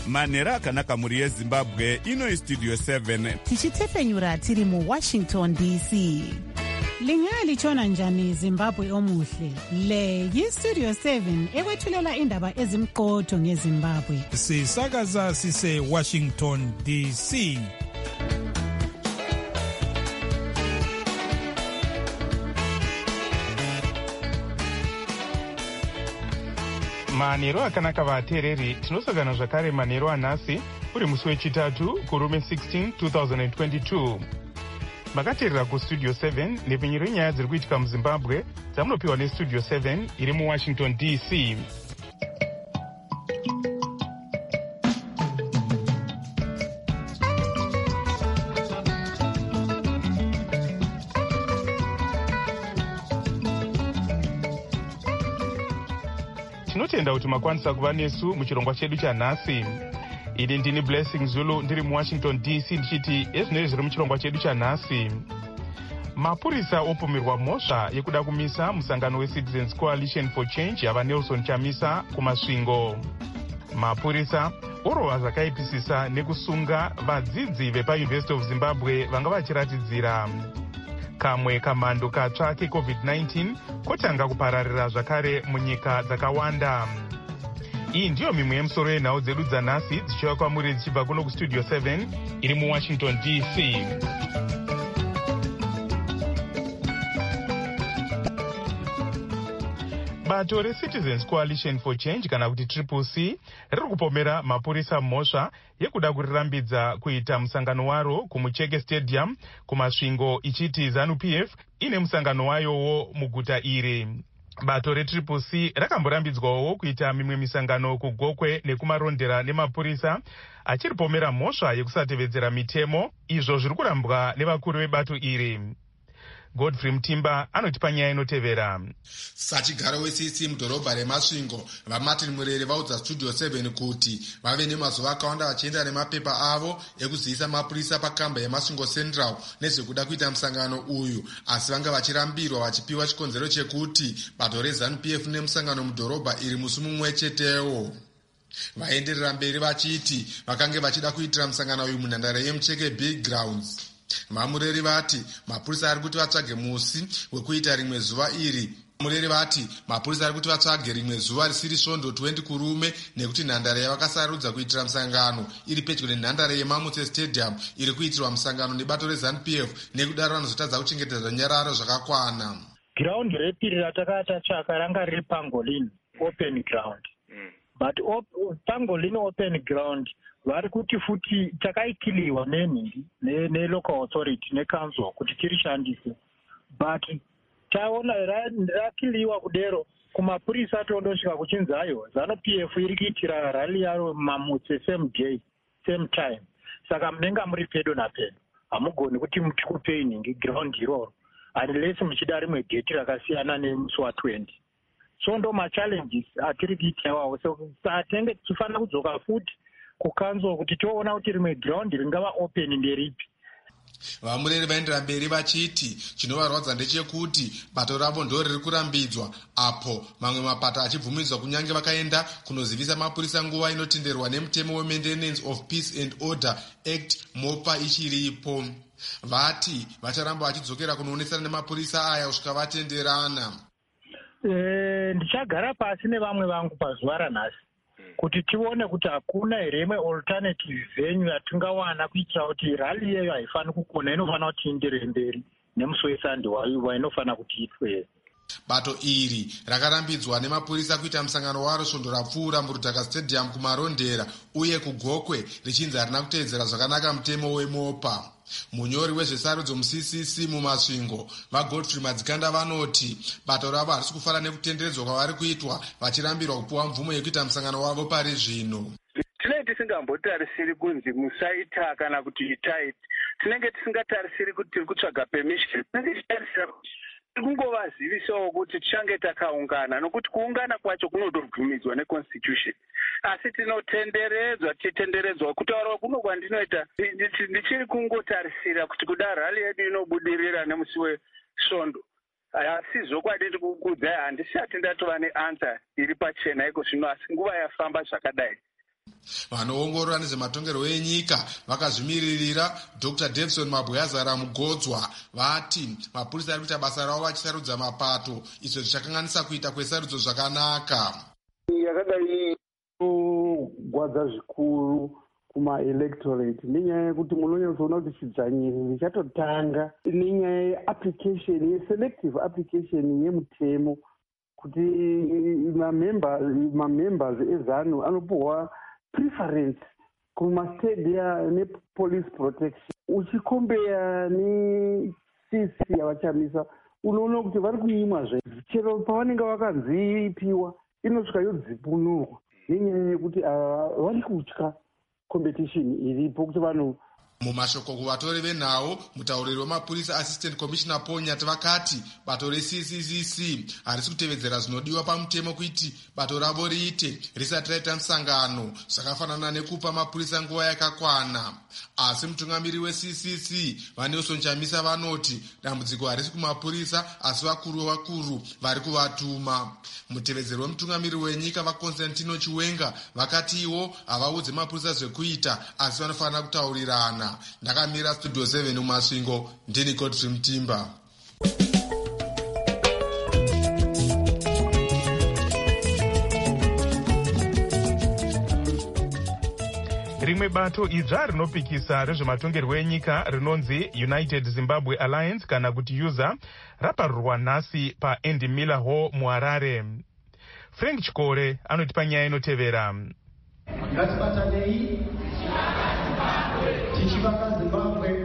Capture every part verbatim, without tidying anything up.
manhero akanaka mhuri yezimbabwe. Ino istudio seven tichitepfenyura tiri muwashington D C. Lingalitshona njani Zimbabwe omuhle? Le yistudio seven ekwethulela indaba ezimqotho ngeZimbabwe. Sisakaza sise Washington D C. Manhero akanaka vateereri, tinosangana zvakare manhero anhasi uri musi wechitatu kurume sixteen two thousand twenty-two. Makateerera kustudio seven nepfenyuro yenyaya dziri kuitika muZimbabwe dzamunopiwa nestudio seven iri muWashington D C. Tinotenda kuti makwanisa kuva nesu muchirongwa chedu chanhasi. Ini ndini Blessing Zulu ndiri muWashington D C ndichiti ezvinenge zviri muchirongwa chedu chanhasi. Mapurisa opomerwa mhosva yekuda kumisa musangano weCitizens Coalition for Change yava Nelson Chamisa kumasvingo. Mapurisa orova zvakaipisisa nekusunga vadzidzi vepaUniversity of Zimbabwe vanga vachiratidzira. Kamwe kamhando katsva keCovid nineteen kotanga kupararira zvakare munyika dzakawanda. Iyi ndiyo mimwe yemusoro yenhau dzedu dzanhasi dzichiva kwamuri dzichibva kuno kustudio seven iri muWashington D C. Bato reCitizens Coalition for Change kana kuti Triple C riri kupomera mapurisa mhosva yekuda kurirambidza kuita musangano waro kumucheke Stadium kumasvingo ichiti ZANU-P F ine musangano wayowo muguta iri. Bato reTriple C rakamborambidzwawo kuita mimwe misangano kuGokwe nekumarondera nemapurisa achiripomera mhosva yekusatevedzera mitemo, izvo zviri kurambwa nevakuru vebato iri. Godfrey Mtimba anotipa nyaya inotevera. Sachigaro we-C C mudhorobha remasvingo vaMartin Murere vaudza Studio seven kuti vave nemazuva akawanda vachienda nemapepa avo ekuzivisa mapurisa pakamba yemasvingo Central nezvekuda kuita musangano uyu, asi vanga vachirambirwa vachipiwa chikonzero chekuti bato reZANU-P F nemusangano mudhorobha iri musi mumwe chetewo. Vaenderera mberi vachiti vakange vachida kuitira musangano uyu munhandare yemucheke Big Grounds. Vamureri vati mapurisa ari kuti vatsvage musi wekuita rimwe zuva iri. Mureri vati mapurisa ari kuti vatsvage rimwe zuva risiri svondo twenty kurume nekuti nhandare yavakasarudza kuitira musangano iri pedyo nenhandare yeMamutse Stadium iri kuitirwa musangano nebato reZANU-P F, nekudaro vanozotadza kuchengetedza nyararo zvakakwana. Ground repiri ratakata tsvaka ranga riri Pangolin open ground. Mm. But op, Pangolin open ground vari kuti futi takaikiliwa nenhingi nelocal authority necouncil kuti tirishandise, but taona rakiliwa kudero kumapurisa tondosvika kuchinzayo ZANU-P F iri kuitira rally yaro Mamutse same day same time, saka munenge muri pedo napedo hamugoni kuti mutikupei nhingi ground iroro unless muchida rimwe gate rakasiyana nemusi wa20. So ndo machallenges atiri kuitawawo, so atenge tichifanira kudzoka futi kukanzwa kuti toona kuti rimwe ground ringava open nderipi. Vamureri vaendera mberi vachiti chinovarwadza ndechekuti bato ravo ndo riri kurambidzwa, apo mamwe mapato achibvumidzwa kunyange vakaenda kunozivisa mapurisa nguva inotenderwa nemutemo weMaintenance of Peace and Order Act mopa ichiripo. Vati vacharamba vachidzokera kunoonesana nemapurisa aya kusvika vatenderana. Eh, ndichagara pasi nevamwe vangu pazuva ranhasi kuti tione kuti hakuna here imwe alternative venue yatingawana kuitira kuti rally yeyo haifani kukona, inofana kuti iendere mberi nemusi weSunday waiwa inofana kuti itwe. Bato iri rakarambidzwa nemapurisa kuita musangano waro svondo rapfuura muRutaka Stadium kumarondera uye kuGokwe richinzi harina kuteedzera zvakanaka mutemo weMopa. Munyori wezvesarudzo muC C C mumasvingo vaGodfrey Madzikanda vanoti bato ravo harisi kufara nekutenderedzwa kwavari kuitwa, vachirambirwa kupiwa mvumo yekuita musangano wavo pari zvino. Tinenge tisingambotarisiri kunzi musaita kana kuti itai, tinenge tisingatarisiri kuti tiri kutsvaga permission, tinenge tichitarisira kuti kungovazivisawo kuti tichange takaungana, nokuti kuungana kwacho kunotobvumidzwa neconstitution, asi tinotenderedzwa tichitenderedzwa kutaura kuno kwandinoita ndichiri kungotarisira kuti kuda rally yedu inobudirira nemusi wesvondo, asi zvokwadi ndikukudzai handisati ndatova neansa iri pachena iko zvino, asi nguva yafamba zvakadai vanoongorora nezvematongerwo enyika vakazvimiririra Dr Davison Mabuyazara Mugodzwa vati mapurisa ari kuita basa ravo vachisarudza mapato, izvo zvichakanganisa kuita kwesarudzo zvakanaka. Yakadai kugwadza zvikuru kuma-electorate nenyaya yekuti munonyatsoona kuti chidzvanyiri richatotanga nenyaya yeapplication yeselective application yemutemo kuti mamembers ezanu anopuhwa preference kumastadiya nepolice protection. Uchikombeya ne-C C yavachamisa unoona kuti vari kuimwazve chero pavanenge vakanzipiwa inosvika yodzipunurwa nenyaya yekuti vari kutya competition iripo kuti vanhu. Mumashoko kuvatori venhau, mutauriri wemapurisa Assistant Commissioner Paul Nyati vakati bato re-C C C C harisi kutevedzera zvinodiwa pamutemo kuti bato ravo riite risati raita musangano, zvakafanana nekupa mapurisa nguva yakakwana. Asi mutungamiri we-C C C vaNelson Chamisa vanoti dambudziko harisi kumapurisa asi vakuru vakuru vari kuvatuma. Mutevedzeri wemutungamiri wenyika vaConstantino Chiwenga vakati ivo havaudze mapurisa zvekuita asi vanofanira kutaurirana. Ndakamira Studio seven mumasvingo, ndini Godfrey Mutimba. Rimwe bato idzva rinopikisa rezvematongerwo enyika rinonzi United Zimbabwe Alliance kana kuti U Z A raparurwa nhasi paAndy Miller Hall muHarare. Frank Chikore anotipa nyaya inotevera. Ngatibatanei tichivaka Zimbabwe.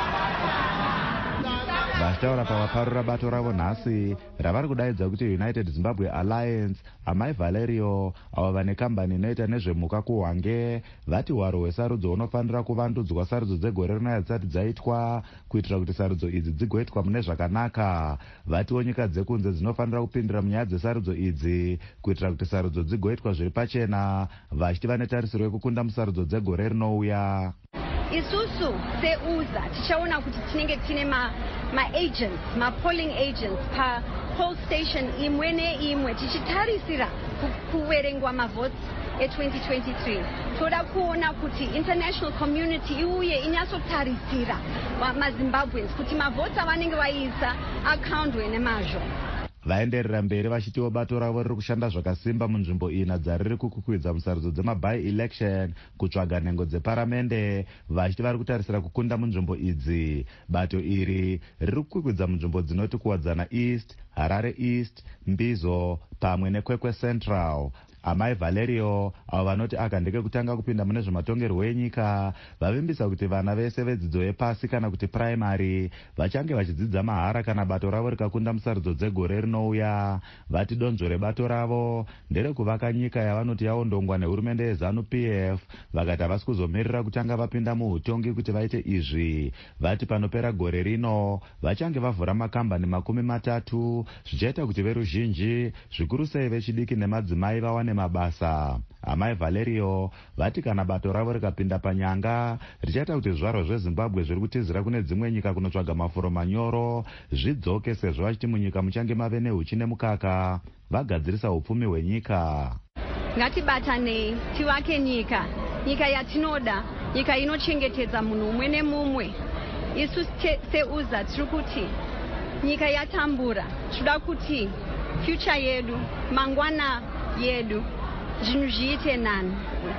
Vachitaura pavaparura bato ravo nhasi ravari kudaidza kuti United Zimbabwe Alliance, amai Valerio avo vane kambani inoita nezvemhuka kuhwange vati hwaro hwesarudzo hunofanira kuvandudzwa sarudzo dzegore rinaya dzisati dzaitwa kuitira kuti sarudzo idzi dzigoitwa mune zvakanaka. Vatiwo nyika dzekunze dzinofanira kupindira munyaya dzesarudzo idzi kuitira kuti sarudzo dzigoitwa zviri pachena, vachiti vane tarisiro yekukunda musarudzo dzegore rinouya. Isusu se-U Z A tichaona kuti tinenge tine ma ma-agents, ma-polling agents pa poll station imwe neimwe tichitarisira kuverengwa mavotes e-twenty twenty-three. Toda kuona kuti international community iuye inyatsotarisira maZimbabweans kuti mavotes avanenge vaisa akauntwe nemazvo. Vaenderera mberi vachitiwo bato ravo riri kushanda zvakasimba munzvimbo ina dzariri kukukwidza musarudzo dzemaby-election kutsvaga nhengo dzeparamende, vachiti vari kutarisira kukunda munzvimbo idzi. Bato iri riri kukwidza munzvimbo dzinoti kuwadzana East, Harare East, Mbizo pamwe neKwekwe Central. Amai Valerio avo vanoti aka ndeke kutanga kupinda mune zvematongerwo enyika vavimbisa kuti vana vese vedzidzo yepasi kana kuti primary vachange vachidzidza mahara kana bato ravo rikakunda musarudzo dzegore rinouya. Vati donzvo rebato ravo nderekuvaka nyika yavanoti yaondongwa nehurumende yeZANU P F, vakati havasi kuzomirira kutanga vapinda muutongi kuti vaite izvi. Vati panopera gore rino vachange vavhura makambani makumi matatu zvichaita kuti veruzhinji zvikuru sei vechidiki nemadzimai vawane mabasa. Amai Valerio vati kana bato ravo rikapinda panyanga richaita kuti zvaro zveZimbabwe zviri kutizira kune dzimwe nyika kunotsvaga mafuro manyoro zvidzoke, sezvo vachiti munyika muchange mave nehuchi nemukaka vagadzirisa upfumi hwenyika. Ngatibatanei tivake nyika, nyika yatinoda, nyika inochengetedza munhu umwe nemumwe. Isu se-U Z A tiri kuti nyika yatambura, tinoda kuti future yedu, mangwana yedu, zvinhu zviite nani.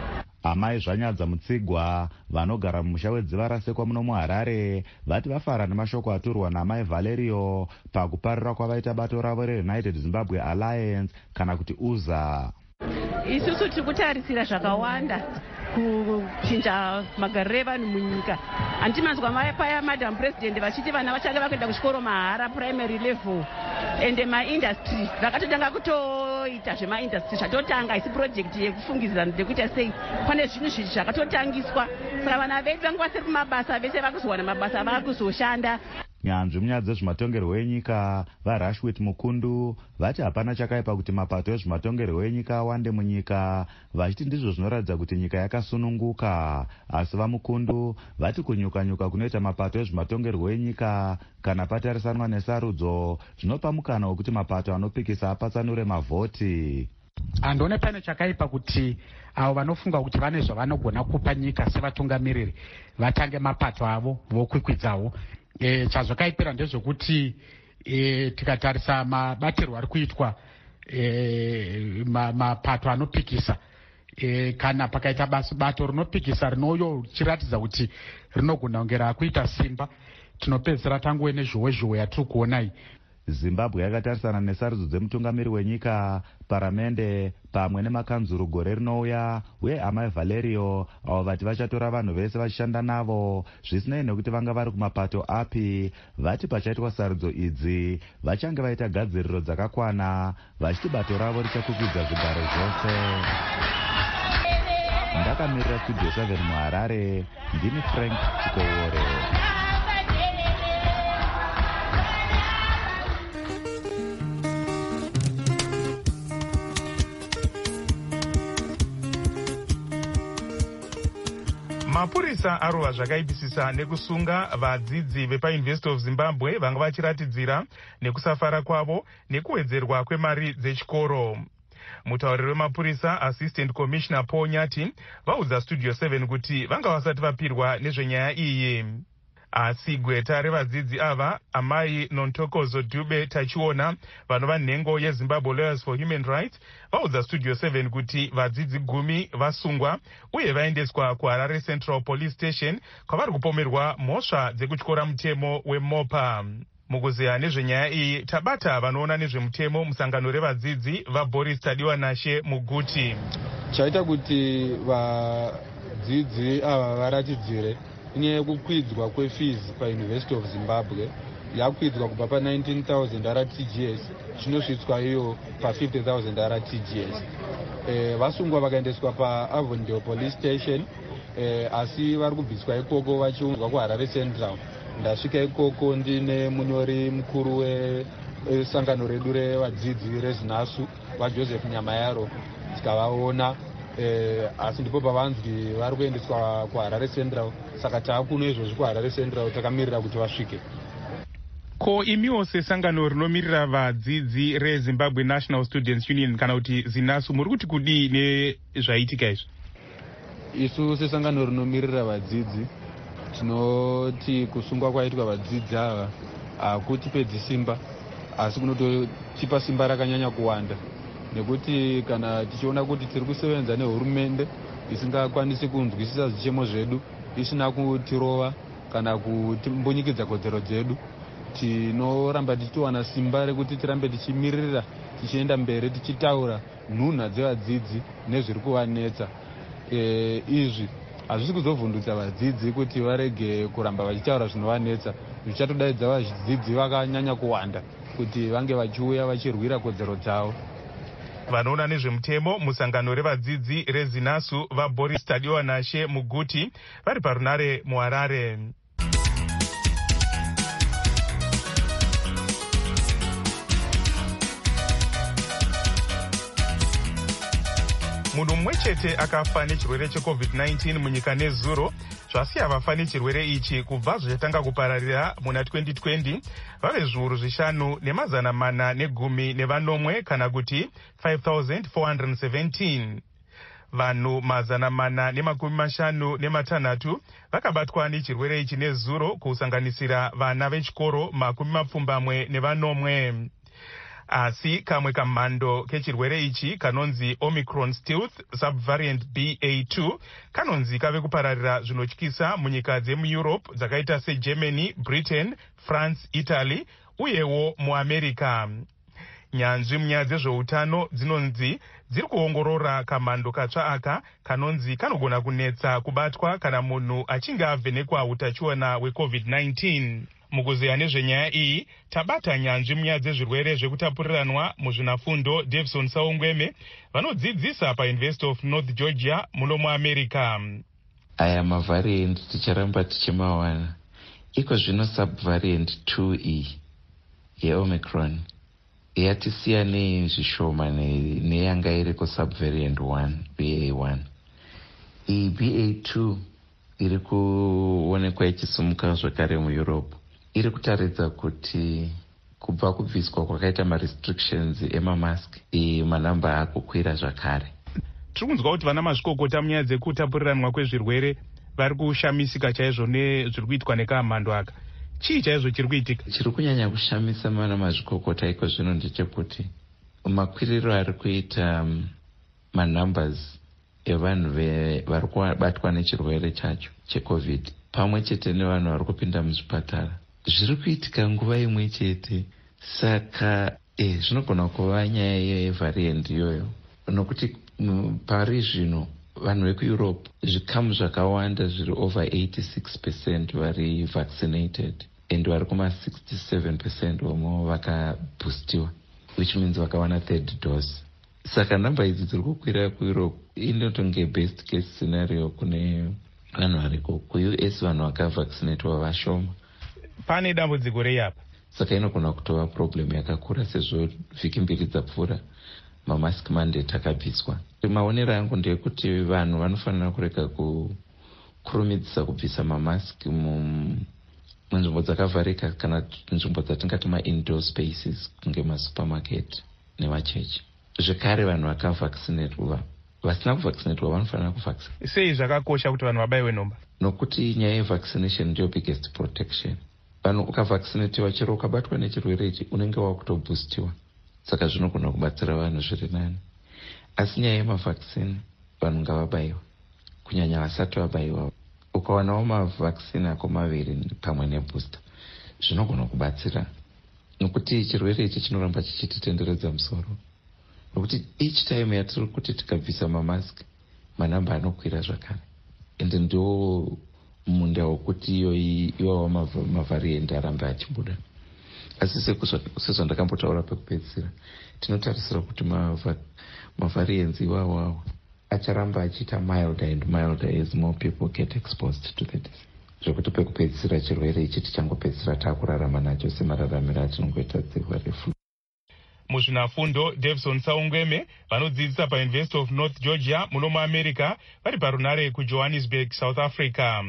Amai Zvanyadza Mutsigwa vanogara mumusha weDzivarasekwa muno muHarare vati vafara nemashoko aturwa naamai Valerio pakuparira kwavaita bato ravo reUnited Zimbabwe Alliance kana kuti U Z A. Isusu tiri kutarisira zvakawanda kuchinja magariro evanhu munyika. Handimanzwa paya madam president vachiti vana vachange vakuenda kuchikoro mahara primary level ende maindustry vakatotanga kutoita zvemaindustry zvatotanga isi project yekufungizira ndekuita sei pane zvinhu zvizvi zvakatotangiswa saka vana vedu vange vasiri kumabasa vese vakuzowana mabasa vakuzoshanda. Nyanzvi munyaya dzezvematongerwo enyika vaRashwit Mukundu vati hapana chakaipa kuti mapato ezvematongerwo enyika awande munyika, vachiti ndizvo zvinoratidza kuti nyika yakasununguka. Asi vaMukundu vati kunyuka-nyuka kunoita mapato ezvematongerwo enyika kana patarisanwa nesarudzo zvinopa mukana wekuti mapato anopikisa apatsanure mavhoti. handione pane chakaipa kuti avo vanofunga kuti vane zvavanogona kupa nyika sevatungamiriri vatange mapato avo vokwikwidzavo. E, chazvakaipira ndezvekuti e, tikatarisa mabatirwo ari kuitwa e, mapato ma anopikisa e, kana pakaita basa bato rinopikisa rinoyo richiratidza kuti rinogona kunge rakuita simba, tinopedzisira tanguve nezhowe zhowe yatiri kuonai. Zimbabwe yakatarisana nesarudzo dzemutungamiri wenyika, paramende pamwe nemakanzuru gore rinouya, uye amai Valerio avo vati vachatora vanhu vese vachishanda navo zvisinei nekuti vanga vari kumapato api. Vati pachaitwa sarudzo idzi vachange vaita gadziriro dzakakwana, vachiti bato ravo richakwikwidza zvigaro zvose. Ndakamirira Studio seven muHarare, ndini Frank Chikowore. Mapurisa arova zvakaipisisa nekusunga vadzidzi vepaUniversity of Zimbabwe vanga vachiratidzira nekusafara kwavo nekuwedzerwa kwemari dzechikoro. Mutauriri wemapurisa Assistant Commissioner Paul Nyati vaudza Studio seven kuti vanga vasati vapirwa nezvenyaya iyi. Asi gweta revadzidzi ava, amai Nontokozo Dube Tachiona, vanova nhengo yeZimbabwe Lawyers for Human Rights, vaudza Studio seven kuti vadzidzi gumi vasungwa uye vaendeswa kuHarare Central Police Station kwavari kupomerwa mhosva dzekutyora mutemo weMopa. Mukuzeya nezvenyaya iyi tabata vanoona nezvemutemo musangano revadzidzi vaBoris Tadiwa Nashe muGuti. Chaita kuti vadzidzi ava varatidzire inyaya yekukwidzwa kwefees paUniversity of Zimbabwe yakwidzwa kubva pa-nineteen thousand R T G S zvinosvitswa iyo pa-fifty thousand R T G S. E, vasungwa vakaendeswa paAvondale Police Station, e, asi vari kubviswa ikoko vachiunzwa kuHarare Central. Ndasvika ikoko ndine munyori mukuru wesangano redu revadzidzi reZinasu vaJoseph Nyamayaro, tikavaona. Eh, asi ndipo pavanzwi vari kuendeswa kuHarare Central, saka taakuno izvozvi kuHarare Central takamirira kuti vasvike. Ko imiwo sesangano rinomirira vadzidzi reZimbabwe National Students Union kana kuti ZINASU muri kuti kudii nezvaitika izvi? Isu sesangano rinomirira vadzidzi tinoti kusungwa kwaitwa vadzidzi ava hakutipedzi simba, asi kunototipa simba rakanyanya kuwanda, nekuti kana tichiona kuti tiri kusevenza nehurumende isingakwanisi kunzwisisa zvichemo zvedu, isina kutirova kana kutimbonyikidza kodzero dzedu, tinoramba tichiwana simba rekuti tirambe tichimirira, tichienda mberi tichitaura nhunha dzevadzidzi nezviri kuvanetsa. E, izvi hazvisi kuzovhundutsa vadzidzi kuti varege kuramba vachitaura zvinovanetsa, zvichatodaidzwa vadzidzi vakanyanya kuwanda kuti vange vachiuya vachirwira kodzero dzavo. Vanoona nezvemutemo musangano revadzidzi reZinasu vaBoris Tadiwa Nashe muGuti vari parunare muHarare. Munhu mumwe chete akafa nechirwere cheCovid nineteen munyika nezuro, zvasiya vafa nechirwere ichi kubva zvichatanga kupararira muna twenty twenty vave zviuru zvishanu nemazana mana negumi nevanomwe kana kuti five thousand four hundred seventeen. Vanhu mazana mana nemakumi mashanu nematanhatu vakabatwa nechirwere ichi nezuro, kusanganisira vana vechikoro makumi mapfumbamwe nevanomwe. Asi kamwe kamhando kechirwere ichi kanonzi Omicron Stealth Subvariant B A two kanonzi kave kupararira zvinotyisa munyika dzemuEurope dzakaita seGermany, Britain, France, Italy uyewo muAmerica. Nyanzvi munyaya dzezveutano dzinonzi dziri kuongorora kamhando katsva aka kanonzi kanogona kunetsa kubatwa kana munhu achinge avhenekwa utachiona hweCovid nineteen. Mukuzeya nezvenyaya iyi tabata nyanzvi munyaya dzezvirwere zvekutapuriranwa muzvinafundo Davison Saungweme vanodzidzisa paUniversity of North Georgia muno muAmerica. Aya mavariant ticharamba tichimawana. Iko zvino subvariant two E yeOmicron yatisiya nezvishoma neyanga iri kusubvariant one B A one. Iyi B A two iri kuonekwa ichisumuka zvakare muEurope iri kutaridza kuti kubva kubviswa kwakaita marestrictions emamask manamba akukwira zvakare. Tiri kunzwa kuti vana mazvikokota munyaya dzekutapuriranwa kwezvirwere vari kushamisika chaizvo nezviri kuitwa nekamhando aka. Chii chaizvo chiri kuitika? Chiri kunyanya kushamisa vana mazvikokota iko zvino ndechekuti makwiriro ari kuita um, manumbers evanhu vari kubatwa nechirwere chacho checovid pamwe chete nevanhu vari kupinda muzvipatara zviri kuitika nguva imwe chete. Saka eh, zvinogona kuva nyaya yevariant iyoyo, nokuti pari zvino vanhu vekueurope zvikamu zvakawanda zviri over eighty-six percent vari vaccinated and vari kuma sixty-seven percent vamwe vakaboostiwa, which means vakawana third dose. Saka namba idzi dziri kukwira kueurope inotonge best case scenario kune vanhu variko. Ku-U S vanhu vakavaccinatwa vashoma. Pane dambudziko rei apa? Saka inogona kutova problem yakakura sezvo vhiki mbiri dzapfuura mamask mandate akabviswa. Maonero angu ndeyekuti vanhu vanofanira kureka kukurumidzisa kubvisa mamask munzvimbo dzakavharika kana nzvimbo dzatingati ma-indoor spaces kunge masupermarket nemachechi. Zvekare vanhu vakavaccinatwa, vasina kuvaccinatwa vanofanira kuvaccinatwa. Sei zvakakosha kuti vanhu vabayiwe nhomba? Nokuti nyaya yevaccination ndiyo biggest protection. Vanhu ukavaccinatiwa chero ukabatwa nechirwere ichi unenge wakutoboostiwa, saka zvinogona kubatsira vanhu zviri nani. Asi nyaya yemavaccine vanhu ngavabayiwa, kunyanya vasati vabayiwa. Ukawanawo mavaccine ako maviri pamwe nebooster zvinogona kubatsira, nokuti chirwere ichi chinoramba chichititenderedza musoro. Nokuti each time yatiri kuti tikabvisa mamask manamba anokwira zvakare, ende ndo munda wokuti iwawo mavariant arambe achibuda. Asi sezvo ndakambotaura pekupedzisira, tinotarisira kuti mavariants iwawo acharamba achiita milder and milder as more people get exposed to the disease. Zvokuti pekupedzisira chirwere ichi tichangopedzisira taakurarama nacho semararamiro atinongoita dzihwa refu. Muzvinafundo Davison Saungweme vanodzidzisa paUniversity of North Georgia muno muAmerica vari parunare kuJohannesburg, South Africa.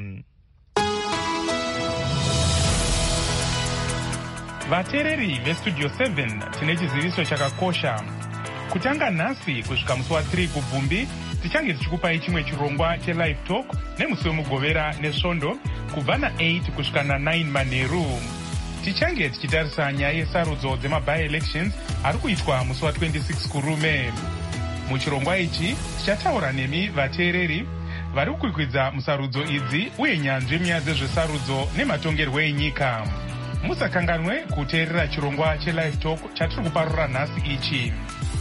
Vateereri veStudio seven tine chiziviso chakakosha. Kutanga nhasi kusvika musi wa3 kubvumbi tichange tichikupai chimwe chirongwa chelive talk nemusi wemugovera nesvondo kubva na8 kusvika na9 manheru. Tichange tichitarisa nyaya yesarudzo dzemabi-elections ari kuitwa musi wa26 kurume. Muchirongwa ichi tichataura nemi vateereri vari kukwikwidza musarudzo idzi uye nyanzvi munyaya dzezvesarudzo nematongerwo enyika. Musakanganwe kuteerera chirongwa chelive talk chatiri kuparura nhasi ichi.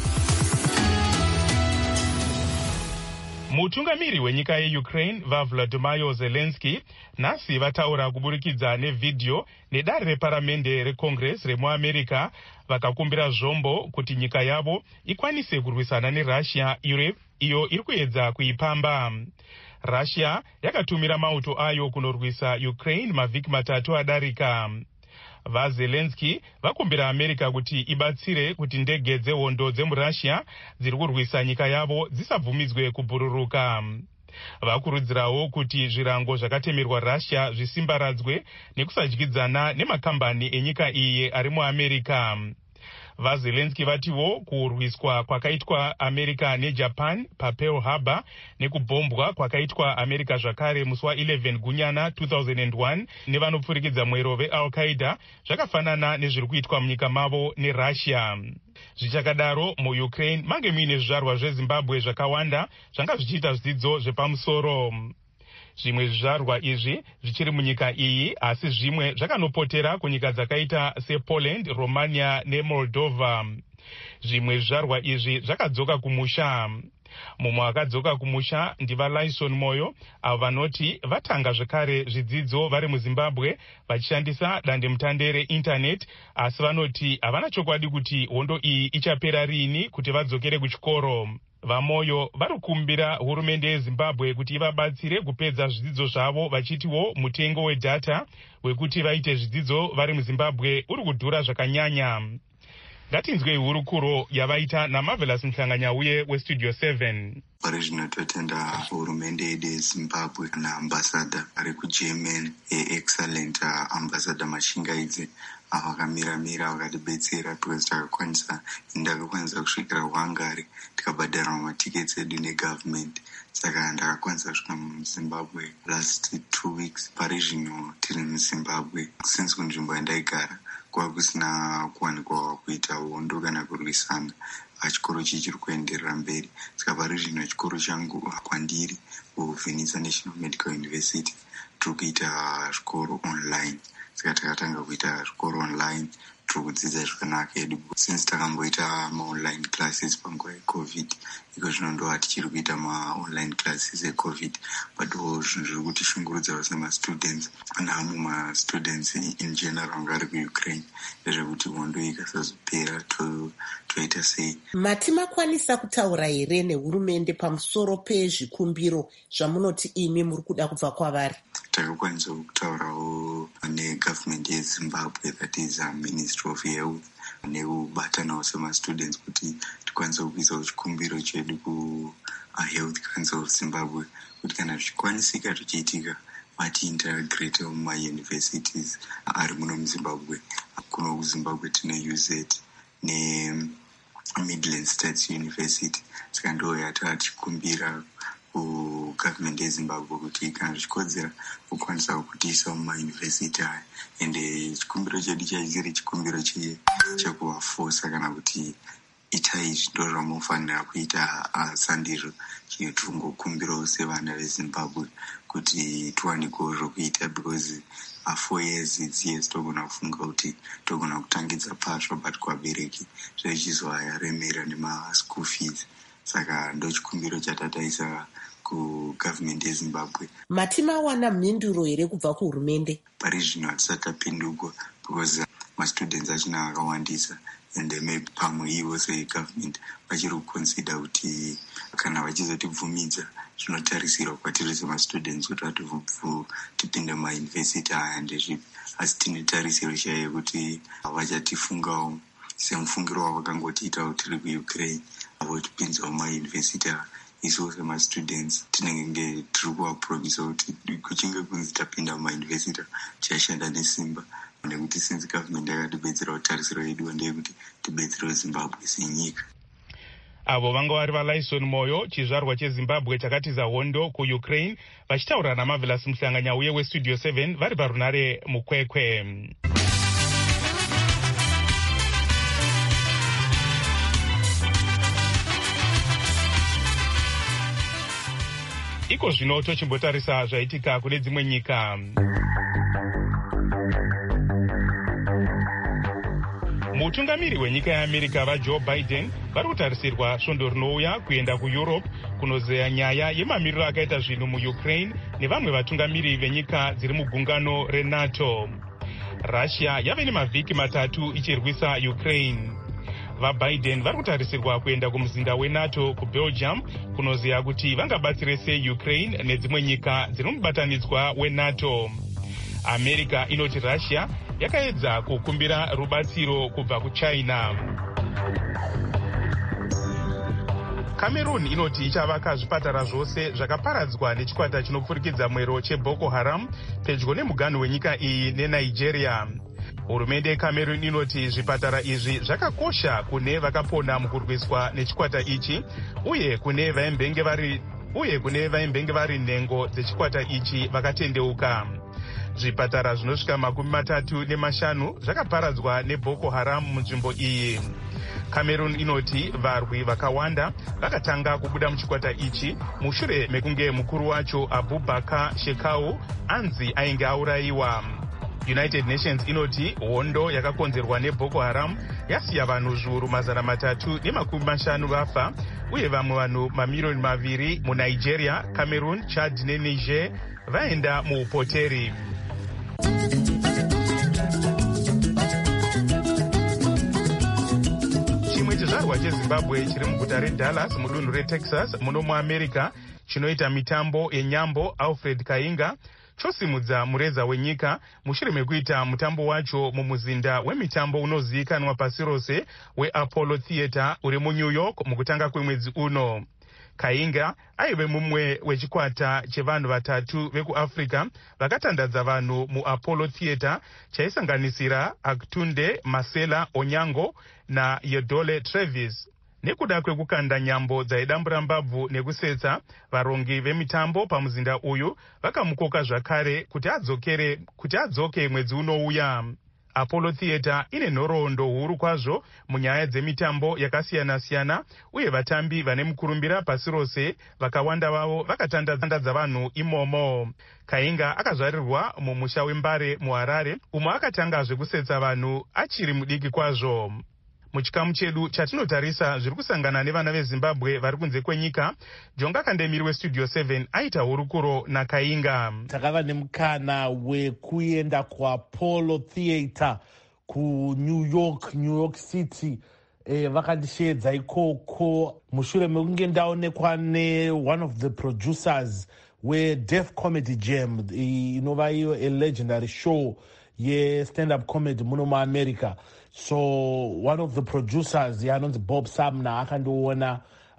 Mutungamiri wenyika yeUkraine vaVladimir Zelensky nhasi vataura kuburikidza nevhidhiyo nedare reparamende reCongress remuAmerica vakakumbira zvombo kuti nyika yavo ikwanise kurwisana neRussia iyo iri kuedza kuipamba. Russia yakatumira mauto ayo kunorwisa Ukraine mavhiki matatu adarika. VaZelensky vakumbira America kuti ibatsire kuti ndege dzehondo dzemuRussia dziri kurwisa nyika yavo dzisabvumidzwe kubhururuka. Vakurudzirawo kuti zvirango zvakatemerwa Russia zvisimbaradzwe nekusadyidzana nemakambani enyika iyi ari muAmerica. VaZelensky vatiwo kurwiswa kwakaitwa America neJapan paPearl Harbor nekubhombwa kwakaitwa America zvakare musi wa11 gunyana two thousand one nevanopfurikidza mwero veAl-Qaeda zvakafanana nezviri kuitwa munyika mavo neRussia. Zvichakadaro muUkraine mange muine zvizvarwa zveZimbabwe zvakawanda zvanga zvichiita zvidzidzo zvepamusoro. Zvimwe zvizvarwa izvi zvichiri munyika iyi, asi zvimwe zvakanopotera kunyika dzakaita sePoland, Romania neMoldova. Zvimwe zvizvarwa izvi zvakadzoka kumusha. Mumwe akadzoka kumusha ndivaLyson Moyo, avo vanoti vatanga zvakare zvidzidzo vari muZimbabwe vachishandisa dandemutande reinternet, asi vanoti havana chokwadi kuti hondo iyi ichapera rini kuti vadzokere kuchikoro. VaMoyo vari kukumbira hurumende yeZimbabwe kuti ivabatsire kupedza zvidzidzo zvavo vachitiwo mutengo wedhata wekuti vaite zvidzidzo vari muZimbabwe uri kudhura zvakanyanya. ngatinzwei hurukuro yavaita namarvelous muhlanganyauye westudio seven. Pari zvino totenda hurumende yedu yezimbabwe naambasadha ari kugerman excellent ambassador Mashingaidze avakamirira vakatibetsera because takakwanisa ndakakwanisa kusvikira kuHungary tikabhadharwa matiketi edu negovernment, saka ndakakwanisa kusvika muzimbabwe last two weeks. Pari zvino tiri muzimbabwe since kunzvimbo yandaigara kwava kusina kuwanikwa kuita hondo kana kurwisana. Chikoro chichi chiri kuenderera mberi, saka pari zvino chikoro changu kwandiri kuVinitsa National Medical University tiri kuita zvikoro online. Saka takatanga kuita zvikoro online, tiri kudzidza zvakanaka edu since takamboita maonline classes panguva yecovid. Iko zvino ndo hatichiri kuita maonline classes ecovid, but zvinhu zviri kutishungurudza semastudents naamwe mastudents in general anga ari kuUkraine ndezvekuti hondo ikasazopera toita sei. Mati makwanisa kutaura here nehurumende pamusoro pezvikumbiro zvamunoti imi muri kuda kubva kwavari? Takakwanisa kutaurawo negovernment yeZimbabwe, that is a Ministry of Health, nekubatanawo semastudents kuti tikwanisa kuisawo chikumbiro chedu kuHealth Council of Zimbabwe kuti kana zvichikwanisika zvichiitika vatiintegrate mumauniversities ari muno muZimbabwe. Kuno kuZimbabwe tine U Z neMidland State University, saka ndo yatachikumbira kugovernment yeZimbabwe kuti kana zvichikodzera kukwanisa kutiisa mumayunivhesiti aya, ende chikumbiro chedu chaisiri chikumbiro chekuvafosa kana kuti itai izvi ndo zvamunofanira kuita sandizvo chinotungokumbirawo sevana veZimbabwe kuti tiwanikewo zvokuita, because a four years it's years togona kufunga kuti togona kutangidza pasva but kwabereki zvechizoayaremera nemaschool fees. Saka ndo chikumbiro chatataisa kugovernment yeZimbabwe. Mati mawana mhinduro here kubva kuhurumende? Pari zvino hatisati tapindurwa because mastudents achina akawandisa, and maybe pamwe ivo segovernment vachiri kuconsider kuti kana vachizotibvumidza zvinotarisirwa kwatiri semastudents kuti tipinde mumayunivhesiti aya ndezvipi, asi tine tarisiro chaiyo kuti vachatifungawo semufungiro wavakangotiita kuti tiri kuUkraine votipinzawo mumayunivhesiti aya. Isu semastudents tinenge tiri kuvapromisa kuti kuchinge kunzi tapinda mumayunivhesiti tichashanda nesimba, nekuti since government yakatibetsera kutarisiro yedu ndeyekuti tibetserewo Zimbabwe senyika. Avo vanga vari vaLaison Moyo, chizvarwa cheZimbabwe chakatiza hondo kuUkraine, vachitaura namarvelous muhlanganyauye westudio seven vari parunare mukwekwe. Iko zvino tochimbotarisa zvaitika kune dzimwe nyika. Mutungamiri wenyika yeAmerica vaJoe Biden vari kutarisirwa svondo rinouya kuenda kuEurope kunozeya nyaya yemamiriro akaita zvinhu muUkraine nevamwe vatungamiri venyika dziri mugungano reNATO. Russia yave nemavhiki matatu ichirwisa Ukraine. VaBiden vari kutarisirwa kuenda kumuzinda weNATO kuBelgium kunoziya kuti vangabatsire sei Ukraine nedzimwe nyika dziri mubatanidzwa weNATO. America inoti Russia yakaedza kukumbira rubatsiro kubva kuChina. Cameroon inoti ichavaka zvipatara zvose zvakaparadzwa nechikwata chinopfurikidza mwero cheBoko Haram pedyo nemuganhu wenyika iyi neNigeria. Hurumende yeCameroon inoti zvipatara izvi zvakakosha kune vakapona mukurwiswa nechikwata ichi uye kune vaimbenge vari uye kune vaimbenge vari nhengo dzechikwata ichi vakatendeuka. Zvipatara zvinosvika makumi matatu nemashanu zvakaparadzwa neBoko Haram munzvimbo iyi. Cameroon inoti varwi vakawanda vakatanga kubuda muchikwata ichi mushure mekunge mukuru wacho Abubakar Shekau anzi ainge aurayiwa. United Nations inoti hondo yakakonzerwa neBoko Haram yasiya vanhu zviuru mazana matatu nemakumi mashanu vafa uye vamwe vanhu mamiliyoni maviri muNigeria, Cameroon, Chad neNiger vaenda muupoteri. Chimwe chizvarwa cheZimbabwe chiri muguta reDallas mudunhu reTexas muno muAmerica chinoita mitambo yenyambo Alfred Kainga chosimudza mureza wenyika mushure mekuita mutambo wacho mumuzinda wemitambo unozivikanwa pasi rose weapollo theatre uri muNew York mukutanga kwemwedzi uno. Kainga aive mumwe wechikwata chevanhu vatatu vekuafrica vakatandadza vanhu muapollo theatre chaisanganisira Aktunde Masela Onyango naYedole Travis. Nekuda kwekukanda nyambo dzaidambura mbabvu nekusetsa, varongi vemitambo pamuzinda uyu vakamukoka zvakare kuti adzokere kuti adzoke mwedzi unouya. Apollo Theatre ine nhoroondo huru kwazvo munyaya dzemitambo yakasiyana-siyana, uye vatambi vane mukurumbira pasi rose vakawanda vavo vakatandadza vanhu imomo. Kainga akazvarirwa mumusha weMbare muHarare, umo akatanga zvekusetsa vanhu achiri mudiki kwazvo. Muchikamu chedu chatinotarisa zviri kusangana nevana veZimbabwe vari kunze kwenyika, Jonga Kandemiri weStudio seven aita hurukuro naKainga. Takava nemukana wekuenda kuApollo Theatre kuNew York, New York City. E, vakandishedza ikoko mushure mekunge ndaonekwa ne one of the producers weDef Comedy Jam, inova iyo a legendary show ye stand-up comedy muno muAmerica. So one of the producers yanonzi Bob Sumner akandiona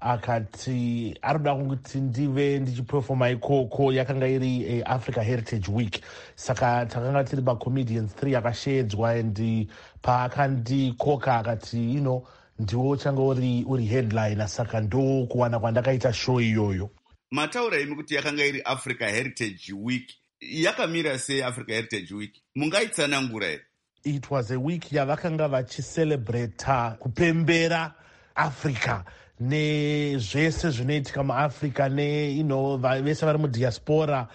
akati arikuda kuti ndive ndichiperforma ikoko. Yakanga iri uh, Africa Heritage Week, saka takanga tiri pacomedians three akashedzwa, and paakandikoka akati you know ndiwo changa uri uri headliner, saka ndo kuwana kwandakaita show iyoyo. Mataura imi kuti yakanga iri Africa Heritage Week, yakamira sei Africa Heritage Week? Mungaitsanangura here? It was a week yavakanga vachicelebrata kupembera Africa nezvese zvinoitika muAfrica ne you know vese vari mudiaspora.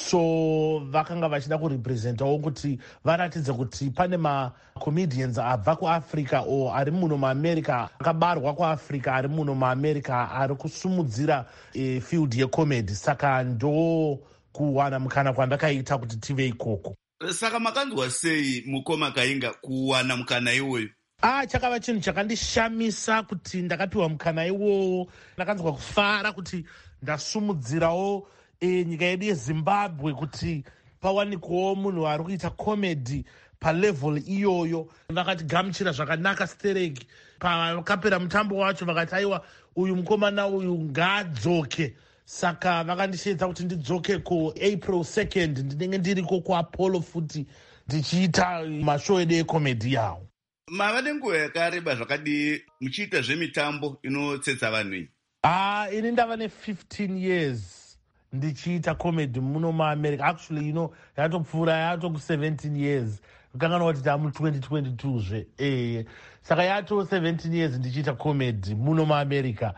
So vakanga vachida kurepresentawo kuti varatidze kuti pane macomedians abva kuAfrica o ari muno muAmerica, akabarwa kuAfrica ari muno muAmerica, ari kusumudzira e, field yecomedy. Saka ndo kuwana mukana kwandakaita kuti tive ikoko. Saka makanzwa sei mukoma Kainga kuwana mukana iwoyo? Ah, chakava chinhu chakandishamisa kuti ndakapiwa mukana iwowo. Ndakanzwa kufara kuti ndasumudzirawo e, nyika yedu yeZimbabwe kuti pawanikwawo munhu ari kuita comedy palevel iyoyo. Vakatigamuchira zvakanaka Stereki. Pakapera mutambo wacho vakati aiwa uyu mukomana uyu ngaadzoke. Saka vakandishedza kuti ndidzoke ku April second ndinenge ndiriko kuApollo futi ndichiita mashow edu ecomedy yawo. Mava nenguva yakareba zvakadi muchiita zvemitambo inotsetsa vanhu iyi? Ah, ini ndava ne-fifteen years ndichiita comedy muno muAmerica. Actually, you know, yatopfuura yato seventeen years. Ukanganwa kuti tamu twenty twenty-two zve. Eh, saka yato seventeen years ndichiita comedy muno muAmerica.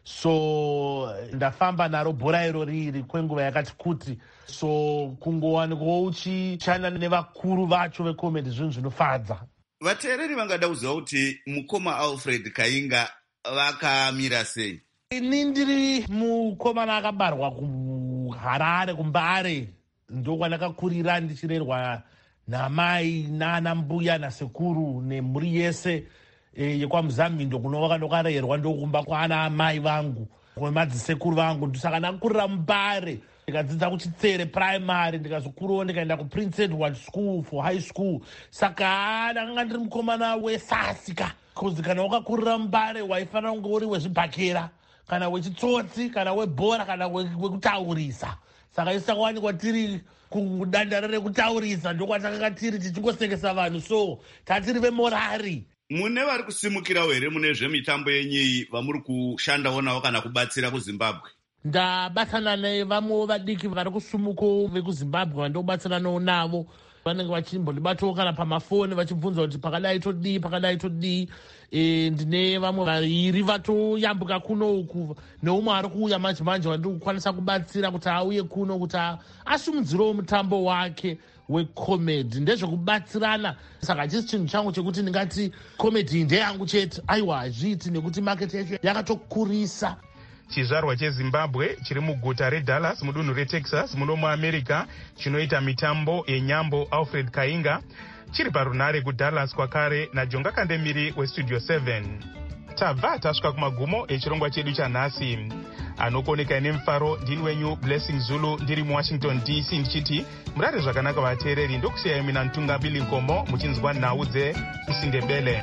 So ndafamba naro bhora iro riri kwenguva yakati kuti. So kungowanikwawo uchishanda nevakuru vacho vecomedy zvinhu zvinofadza. Vateereri vangada kuziva kuti mukoma Alfred Kainga vakamira sei? Ini ndiri mukomana akabarwa kuHarare kuMbare, ndokwandakakurira ndichirerwa namai nana mbuya nasekuru nemhuri yese e, yekwaMuzambindo kunova ndokarerwa ndokumba kwana amai vangu kwemadzisekuru vangu. Saka ndakurira muMbare, ndikadzidza kuChitsere primary, ndikazokurawo ndikaenda kuPrince Edward School for high school. Saka ndakanga ndiri mukomana wesasika, kozi kana wakakurira muMbare waifanira kunge uri wezvibhakera kana wechitsotsi kana webhora kana wekutaurisa. Saka isi takawanikwa tiri kudandara rekutaurisa, ndokwatakanga tiri tichingosengesa vanhu. So tatiri vemorari. Mune vari kusimukirawo here mune zvemitambo yenyu vamuri kushandawo navo kana kubatsira kuZimbabwe? Ndabatsana nevamwe vadiki vari kusumuko vekuZimbabwe vandobatsiranawo navo. Vanenge vachimbondibatawo kana pamafoni vachibvunza kuti pakadai todii pakadai todii. E, ndine vamwe vaviri vatoyambuka kuno uku neumwe ari kuuya manje manje wandiri kukwanisa kubatsira kuti auye kuno kuti asumudzirewo mutambo wake wecomedy. Ndezvekubatsirana. Saka hachisi chinhu changu chekuti ndingati comedy ndeyangu chete. Aiwa, hazviiti nekuti market yacho yakatokurisa. Chizvarwa cheZimbabwe chiri muguta reDallas mudunhu reTexas muno muAmerica chinoita mitambo yenyambo Alfred Kainga chiri parunare kuDallas kwakare naJonga Kandemiri weStudio seven. tabva tasvika kumagumo echirongwa chedu chanhasi. Anokoneka nemufaro ndini wenyu Blessing Zulu ndiri muWashington D C ndichiti murare zvakanaka vateereri, ndokusiyai mina Ntungamiri Nkomo muchinzwa nhau dzeIsindebele.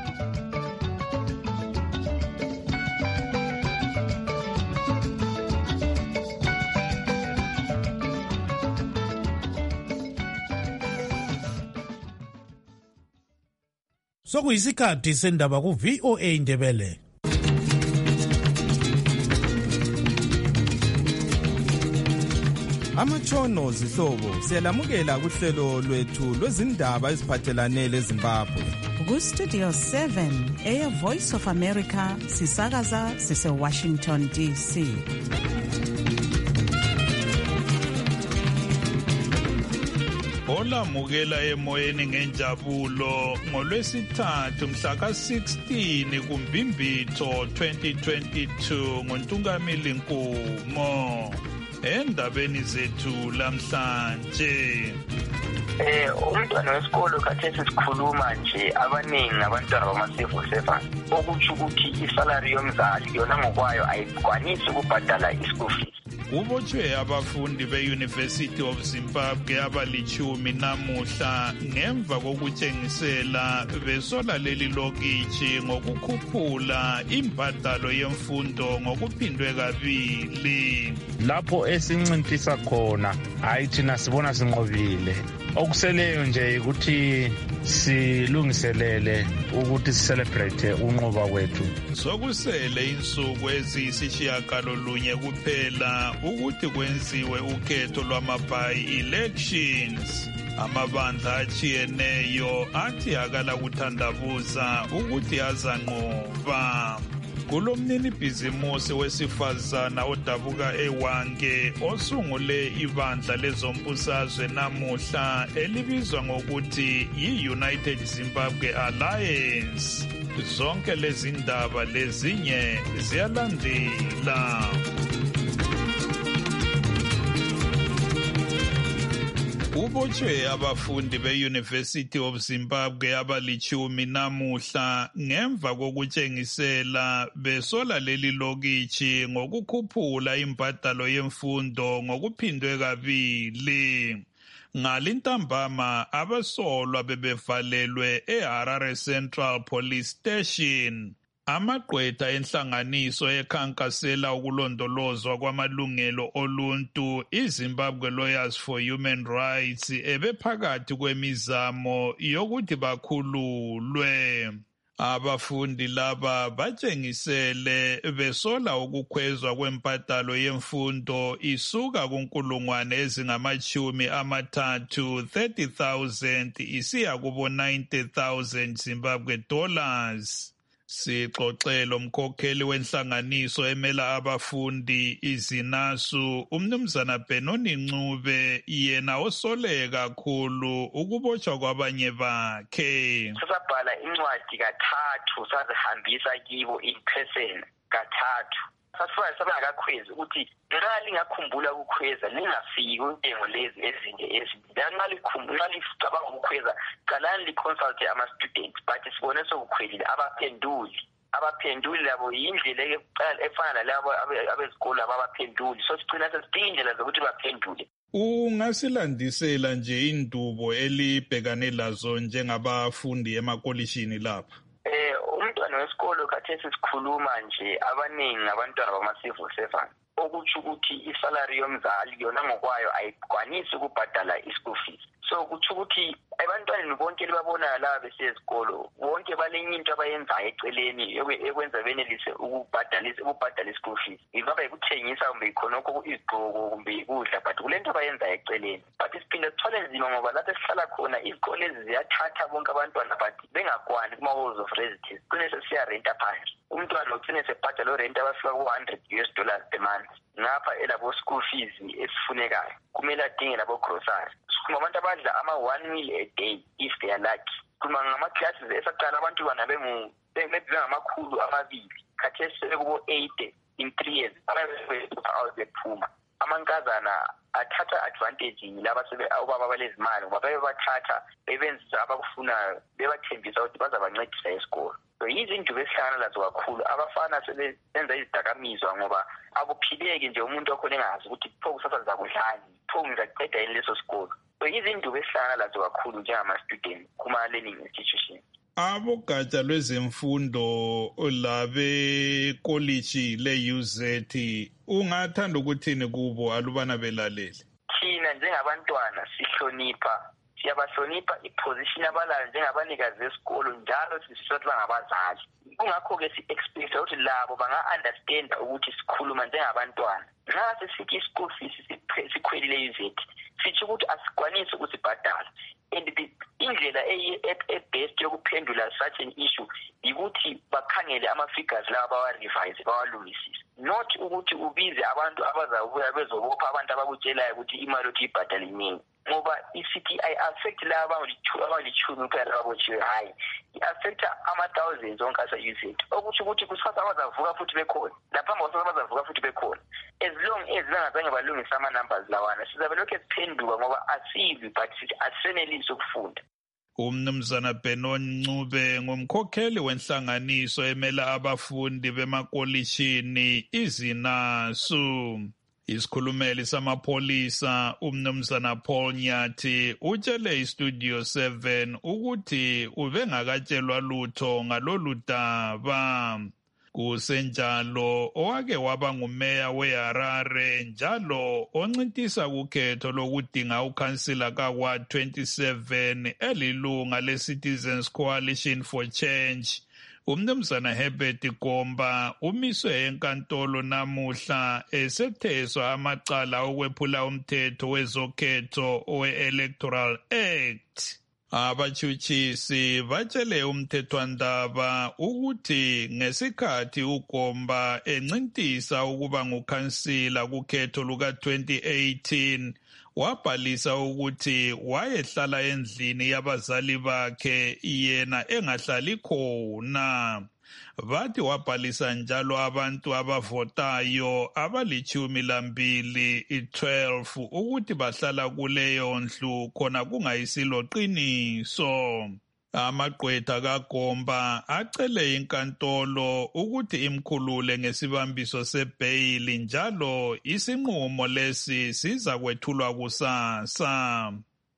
Sokuyisikhathi sendaba ku V O A Indebele. Amatshono zihlobo siyalamukela kuhlelo lwethu lwezindaba eziphathelane leZimbabwe. Ku Studio seven eya Voice of America sisakaza sise Washington D C. Olamukela emoyeni ngenjabulo ngolwesithathu mhla ka sixteen kuMbimbitho twenty twenty-two ngoNtungamili Nkomo. Endabeni zethu lamhlanje, eh umntwana wesikolo khathesi sikhuluma nje abaningi abantwana bama-civil servant, okutsho ukuthi isalary yomzali yona ngokwayo ayikwanisi ukubhadala i-school fees. Kubotshwe abafundi be-University of Zimbabwe abalichumi namuhla ngemva kokutshengisela besola leli lokitshi ngokukhuphula imbadalo yemfundo ngokuphindwe kabili. Lapho esincintisa khona hayi thina sibona sinqobile, okuseleyo nje ukuthi silungiselele ukuthi sicelebrate unqoba kwethu. Sokusele insuku eziyisishiyagalolunye kuphela ukuthi kwenziwe ukhetho lwama-by-elections. Amabandla achiyeneyo athi akala kuthandabuza ukuthi azanqoba. Kulomnini bhizimusi wesifazana odabuka eWange osungule ibandla lezombusazwe namuhla elibizwa ngokuthi yi-United Zimbabwe Alliance. Zonke lezi ndaba lezinye ziyalandela. Kubotshwe abafundi be-University of Zimbabwe abalichumi namuhla ngemva kokutshengisela besola leli lokitshi ngokukhuphula imbadalo yemfundo ngokuphindwe kabili. Ngalintambama abasolwa bebevalelwe eHarare Central Police Station. Amagqwetha enhlanganiso ekhankasela ukulondolozwa kwamalungelo oluntu iZimbabwe Lawyers for Human Rights ebephakathi kwemizamo yokuthi bakhululwe. Abafundi laba batshengisele besola ukukhwezwa kwempatalo yemfundo isuka kunkulungwane ezingamachumi amathathu thirty thousand isiya kubo ninety thousand Zimbabwe dollars. Sixoxelo mkhokheli wenhlanganiso emela abafundi izinasu umnumzana Benoni Ncube yena osole kakhulu ukubotshwa kwabanye bakhe. Sasabhala incwadi kathathu sazihambisa kibo in person kathathu. Sasifika sabangakakhwezi ukuthi nxa lingakhumbula ukukhweza lingafiki kuntengo lezi ezinje ezinye. Nxa likhumbula licabanga ukukhweza qalani liconsulte ama-students, but sibone sokukhwelile abaphenduli. Abaphenduli labo yindlela efana nalabo abezikolo ababaphenduli. So sigcina sesidinga indlela zokuthi baphendule. Ungasilandisela nje indubo elibhekane lazo njengabafundi emakolishini lapha? Eh umntwana wesikolo khathesi sikhuluma nje abaningi abantwana bama-civil servant, okutsho ukuthi isalary yomzali yona ngokwayo ayikwanisi ukubhadala i-school fees. So kutsho ukuthi abantwana bonke libabona la besezikolo bonke balenye into abayenzayo eceleni ekwenza benelise ukubhadala ukubhadala i-school fees. Ingaba ikuthengisa kumbe ikhonokho izigqoko kumbe ikudla, but kulento abayenzayo eceleni. But siphinde sithole nzima ngoba lapho esihlala khona izikolo lezi ziyathatha bonke abantwana but bengakwani kuma-halls of residence. Kune sesiyarenta phandle. Umntwana ugcine sebhadala orenta abafika ku-one hundred US dollars per month. Ngapha elabo school fees esifunekayo kumele adinge labo grocery. Sikhuluma abantu abadla ama-one meal a day if they are lucky. Sikhuluma ngama-classes esaqala abantu bana bengamakhulu amabili khathesi sebekubo-eighty in three years bephuma. Amankazana athatha advantage laba obaba balezimali ngoba bebe bathatha bebenzisa abakufunayo bebathembisa ukuthi bazabancedisa esikolo. so izinto besihlangana lazo kakhulu abafana sebenza izidakamizwa ngoba akuphileki nje umuntu okhona engazi ukuthi pho kusasa ngizakudlani pho ngizaqeda yini leso sikolo. So izinto besihlangana lazo kakhulu njengama-student kuma-learning institution. Abogatsha lwezemfundo labe college le-U Z ungathanda ukuthini kubo alubana belalele? Thina njengabantwana sihlonipha siyabahlonipha iposition abalayo njengabanikazi besikolo njalo sisizathu ngabazali. Kungakho-ke si-expect ukuthi labo banga-understanda ukuthi sikhuluma njengabantwana. Nxa sesithi i-school fees sikhwelile i-U Z sitsho ukuthi asikwanisi ukusibhadala. And indlela e-best yokuphendula such an issue yikuthi bakhangele ama-figures lawa bawa-revise bawalungisise. Not ukuthi ubize abantu abazabuya bezobopha abantu abakutshelayo ukuthi imali othi ibhadale iningi. Ngoba i-city i-affect laba abalitshumi kuphela lababotshiwe hhayi. I-affecta ama-thousands onke ase-U Z. Okutsho ukuthi kusasa abazavuka futhi bekhona. Laphambi kwasasa abazavuka futhi bekhona. As long as bangazange balungisa ama-numbers lawana sizabe lokhu esiphenduka ngoba asivi but sithi asisenelisi ukufunda. Umnumzana Benon Ncube ngumkhokheli wenhlanganiso emela abafundi bemakolishini izinasu. Isikhulumeli samapholisa umnumzana Paul Nyathi utshele iStudio seven ukuthi ubengakatshelwa lutho ngalolu daba. Kusenjalo owake waba ngumeya weHarare njalo oncintisa kukhetho lokudinga ukhansila kaWard twenty-seven elilunga leCitizens Coalition for Change. Umnumzana Herbert Gomba umiswe enkantolo namuhla esetheswa amacala okwephula umthetho wezokhetho we-Electoral Act. Abatshutshisi batshele umthethwandaba ukuthi ngesikhathi uGomba encintisa ukuba ngukhansila kukhetho luka twenty eighteen wabhalisa ukuthi wayehlala endlini yabazali bakhe yena engahlali khona. Bathi wabhalisa njalo abantu abavotayo abalichumi lambili i-twelve ukuthi bahlala kuleyo ndlu khona kungayisilo qiniso. Amagqwetha kaGomba acele inkantolo ukuthi imkhulule ngesibambiso sebheyili njalo isinqumo lesi siza kwethulwa kusasa.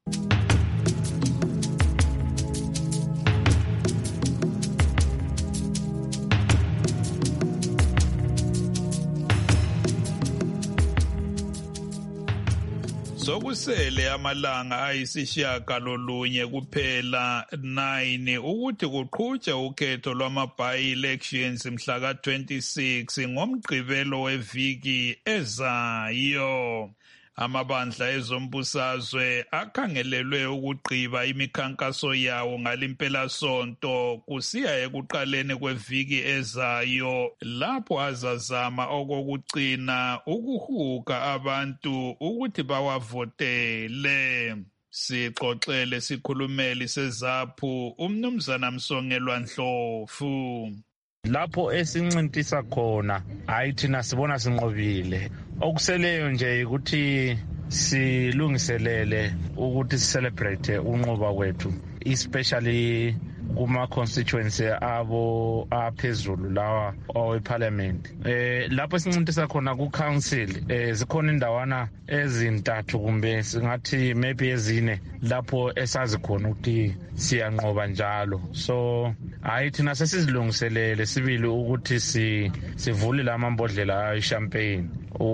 Sokusele amalanga ayisishiyagalolunye kuphela nine ukuthi kuqhutshwe ukhetho lwama-by-elections mhla ka twenty-six ngomgqibelo weviki ezayo. Amabandla ezombusazwe akhangelelwe ukugqiba imikhankaso yawo ngalimpelasonto kusiya ekuqaleni kweviki ezayo lapho azazama okokugcina ukuhuga abantu ukuthi bawavotele. Sixoxele sikhulumeli sezaphu umnumzana Msongelwa Ndlovu. Lapho esincintisa khona hayi thina sibona sinqobile. Okuseleyo nje ukuthi silungiselele ukuthi celebrate unqoba kwethu, especially kuma constituency abo aphezulu lawa owe parliament. Eh lapho sincintisa khona ku council eh zikhona indawana ezintathu kumbe singathi maybe ezine lapho esazi khona ukuthi siyanqoba njalo. So hayi thina sesizilungiselele sibili ukuthi si sivule lamambodlela ayi champagne.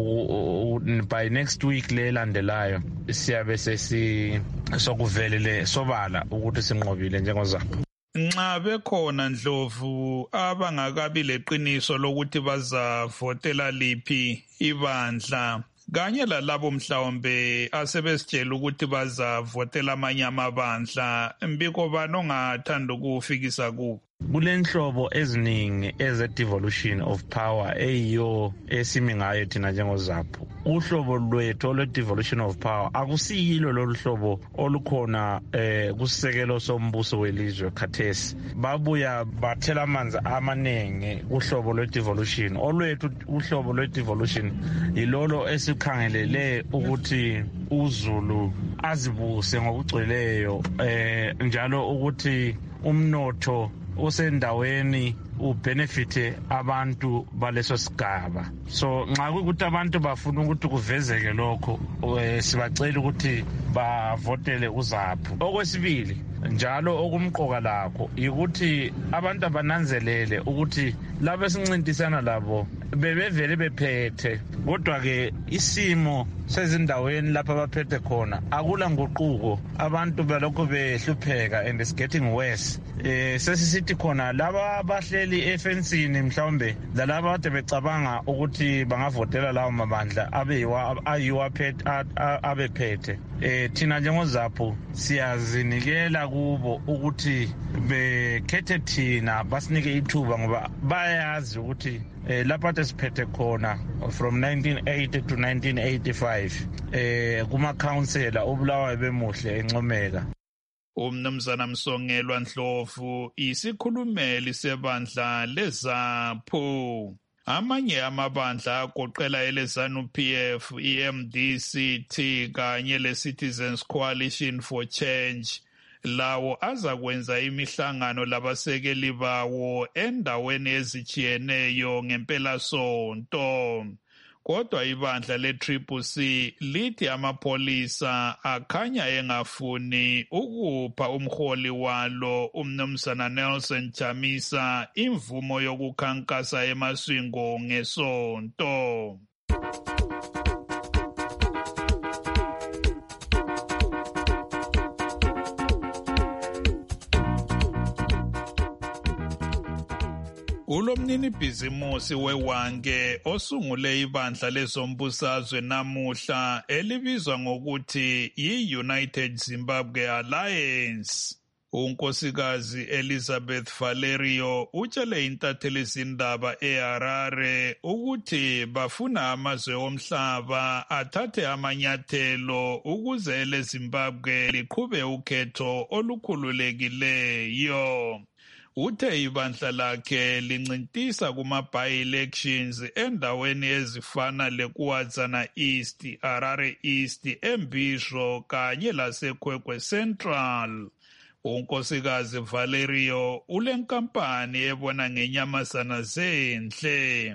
By next week le landelayo siyabe sesi sokuvelele sobala ukuthi sinqobile njengozapho. Nxa bekhona Ndlovu abangakabi leqiniso lokuthi bazavotela liphi ibandla kanye lalabo mhlawumbe asebesitshela ukuthi bazavotela amanye amabandla, mbiko bani ongathanda ukufikisa kubo? Kulenhlobo eziningi eze-devolution of power eyiyo esimi ngayo thina njengozapho. Uhlobo lwethu olwe-devolution of power akusiyilo lolu hlobo olukhona eh kusisekelo sombuso welizwe khathesi. Babuya bathela amanzi amaningi uhlobo lwe-devolution. Olwethu uhlobo lwe-devolution yilolo esikhangelele ukuthi uZulu azibuse ngokugcweleyo eh njalo ukuthi umnotho usendaweni ubenefite abantu baleso sigaba. So nxa kuyikuthi abantu bafuna ukuthi kuvezeke lokho sibacela ukuthi bavotele uZaphu. Okwesibili njalo okumqoka lakho yikuthi abantu abananzelele ukuthi labo esincintisana labo bebevele bephethe, kodwa ke isimo sezindaweni lapha abaphethe khona akula nguquko, abantu balokho behlupheka and it's getting worse. Eh sesisithi khona laba abahleli efensini mhlawumbe lalaba ade becabanga ukuthi bangavotela lawo mabandla abeyiwa ayiwa phethe abephethe. Eh thina njengoZaphu siyazinikela kubo ukuthi bekhethe thina basinike ithuba ngoba bayazi ukuthi eh lapha siphethe khona from nineteen eighty to nineteen eighty-five eh kuma councilor obulawayo bemuhle encomeka. Umnumzana Msongelwa Ndlovu isikhulumeli sebandla leZaphu. Amanye amabandla agoqela eleZANU P F, I M D C T kanye leCitizens Coalition for Change lawo azakwenza imihlangano labasekeli bawo endaweni ezijiyeneyo ngempelasonto. Kodwa ibandla le-Triple C lithi amapolisa akhanya engafuni ukupha umholi walo umnumzana Nelson Chamisa imvumo yokukhankasa eMasvingo ngesonto. Ulomnini bhizimusi weWange osungule ibandla lezombusazwe namuhla elibizwa ngokuthi yi-United Zimbabwe Alliance. Unkosikazi Elizabeth Valerio utshele intathelizindaba eHarare ukuthi bafuna amazwe omhlaba athathe amanyathelo ukuze eleZimbabwe liqhube ukhetho olukhululekileyo. Uthe ibandla lakhe lincintisa kuma-by-elections endaweni ezifana leKuwadzana East, Harare East, eMbisho kanye laseKwekwe Central. Unkosikazi Valerio ulenkampani ebona ngenyamazana zenhle.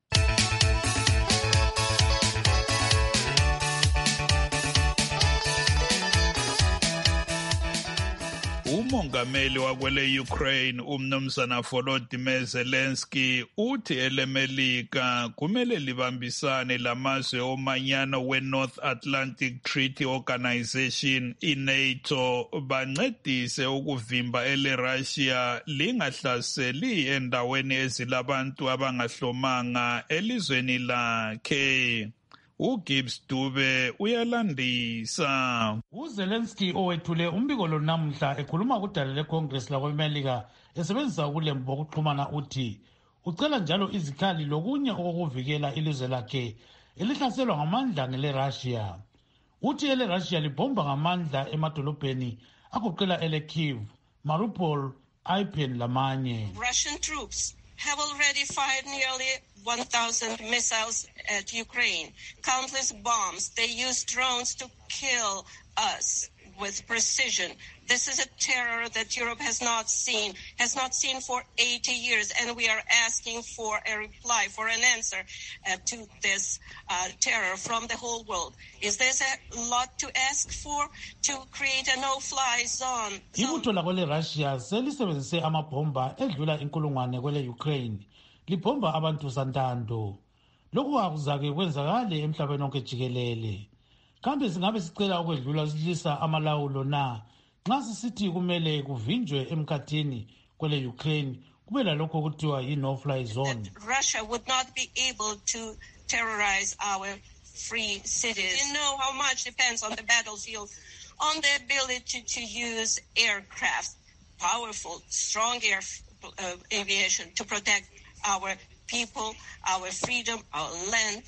Umongameli wakwele Ukraine umnumzana Volodymyr Zelensky uthi elemelika kumele libambisane lamazwe omanyano we-North Atlantic Treaty Organization i-NATO bancedise ukuvimba ele-Russia lingahlaseli endaweni ezilabantu abangahlomanga elizweni lakhe. uGibbs Dube uyalandisa. uZelensky owethule umbiko lo namuhla ekhuluma kudala leCongress lakweMelika esebenzisa ukulembu okuxhumana uthi ucela njalo izikhali lokunye okuvikela ilizwe lakhe elihlaselwa ngamandla ngele-Russia. Uthi ele-Russia libhomba ngamandla emadolobheni agoqela ele-Kyiv, Mariupol, Irpin lamanye. Russian troops have already fired nearly one thousand missiles at Ukraine, countless bombs. They use drones to kill us with precision. This is a terror that Europe has not seen, has not seen for eighty years, and we are asking for a reply, for an answer uh, to this uh, terror from the whole world. Is this a lot to ask for, to create a no-fly zone? Ibutho lakwele-Russia selisebenzise amabhomba edlula inkulungwane kwele-Ukraine, libhomba abantu santando. Lokhu akuzake kwenzakale emhlabeni wonke jikelele. Kambe singabe sicela ukwedlula silisa amalawulo na nxa sisithi kumele kuvinjwe emkhathini kwele Ukraine kube lalokho kuthiwa yi-no-fly zone. Russia would not be able to terrorize our free cities. You know how much depends on the battlefield, on the ability to use aircraft, powerful, strong air uh, aviation to protect our people, our freedom, our land,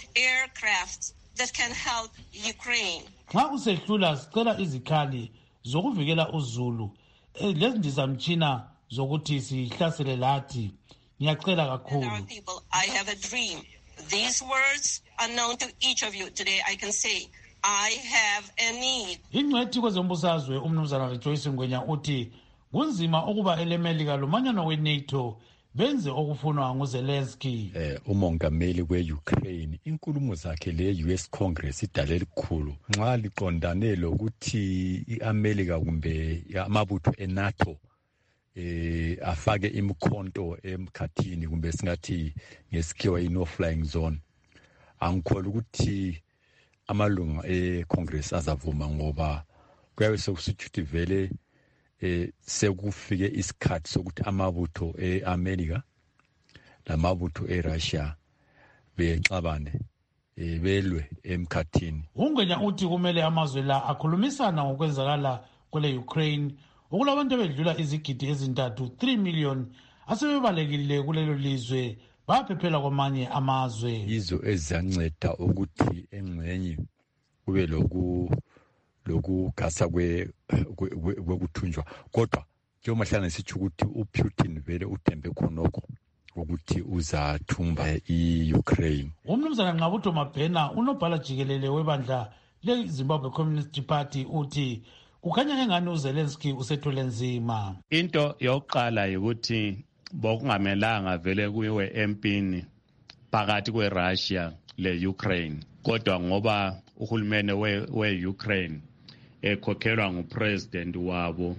aircraft that can help Ukraine. Nxa usehlula sicela izikhali zokuvikela uZulu lezindizamtshina zokuthi sihlasele lathi. Ngiyacela kakhulu. Our people, I have a dream. These words are known to each of you today. I can say, I have a need. Ingcwethi kwezombusazwe umnumzana Rejoice Ngwenya uthi kunzima ukuba elemelika lomanyano we-NATO benze okufunwa nguZelensky. Eh, umongameli we-Ukraine inkulumo zakhe le-U S Congress idale elikhulu nxa liqondane lokuthi i-Amerika kumbe amabutho e-NATO eh afake imkhonto emkhathini kumbe singathi ngesikhiwa i-no flying zone. Angikholwa ukuthi amalunga e-Congress azavuma ngoba kuyabe sekusithi vele eh sekufike isikhathi sokuthi amabutho e-America lamabutho e-Russia bexabane eh belwe emkhathini. Ungwenya uthi kumele amazwe la akhulumisana ngokwenzakala kwele Ukraine ukulabantu abedlula izigidi ezintathu three million asebebalekile kulelo lizwe baphephela kwamanye amazwe. Izo eziyanceda ukuthi engcenye kube loku lokugasa kwe kwekuthunjwa kodwa njengoba hlanga sithi ukuthi uPutin vele uthembe khonokho ukuthi uzathumba i-Ukraine. Umnumzana Nqabutho Mabhena unobhala jikelele webandla le-Zimbabwe Communist Party uthi kukhanya engani uZelensky usethule nzima. Into yokuqala ukuthi bokungamelanga vele kuyiwe empini phakathi kweRussia le-Ukraine kodwa ngoba uhulumene we-Ukraine ekhokhelwa ngupresident wabo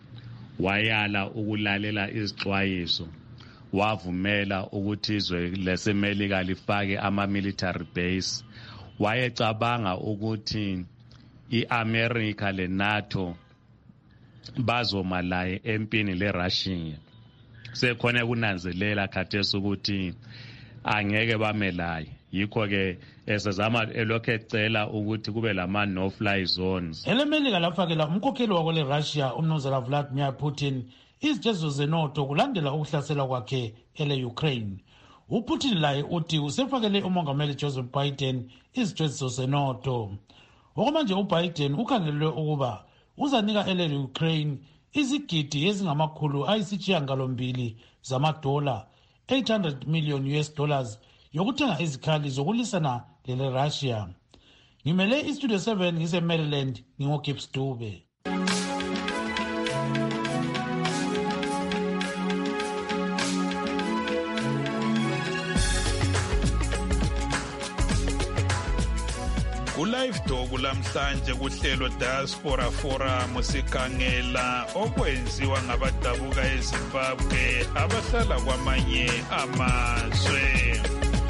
wayala ukulalela izixwayiso wavumela ukuthi izwe lesemelika lifake ama-military base wayecabanga ukuthi i-America le-NATO bazoma laye empini le-Russia sekhona kunanzelela khathesi ukuthi angeke bamelaye yikho ke esezama elokho ecela ukuthi kube lama no fly zones. Elemelika lafakela umkhokheli wakole Russia umnumzana Vladimir Putin izijezo zeNATO kulandela ukuhlasela kwakhe ele Ukraine. uPutin laye uthi usefakele umongameli Joseph Biden izijezo zeNATO. Okumanje uBiden ukhangelelwe ukuba uzanika ele Ukraine izigidi ezingamakhulu ayisishiyagalombili zamadola eight hundred million U S dollars yokuthenga izikhali zokulisana lele Russia. Ngimele iStudio seven ngise Maryland ngingoGibbs Dube. Kulive Talk lamhlanje kuhlelo Diaspora Forum sikhangela okwenziwa ngabadabuka eZimbabwe abahlala kwamanye amazwe.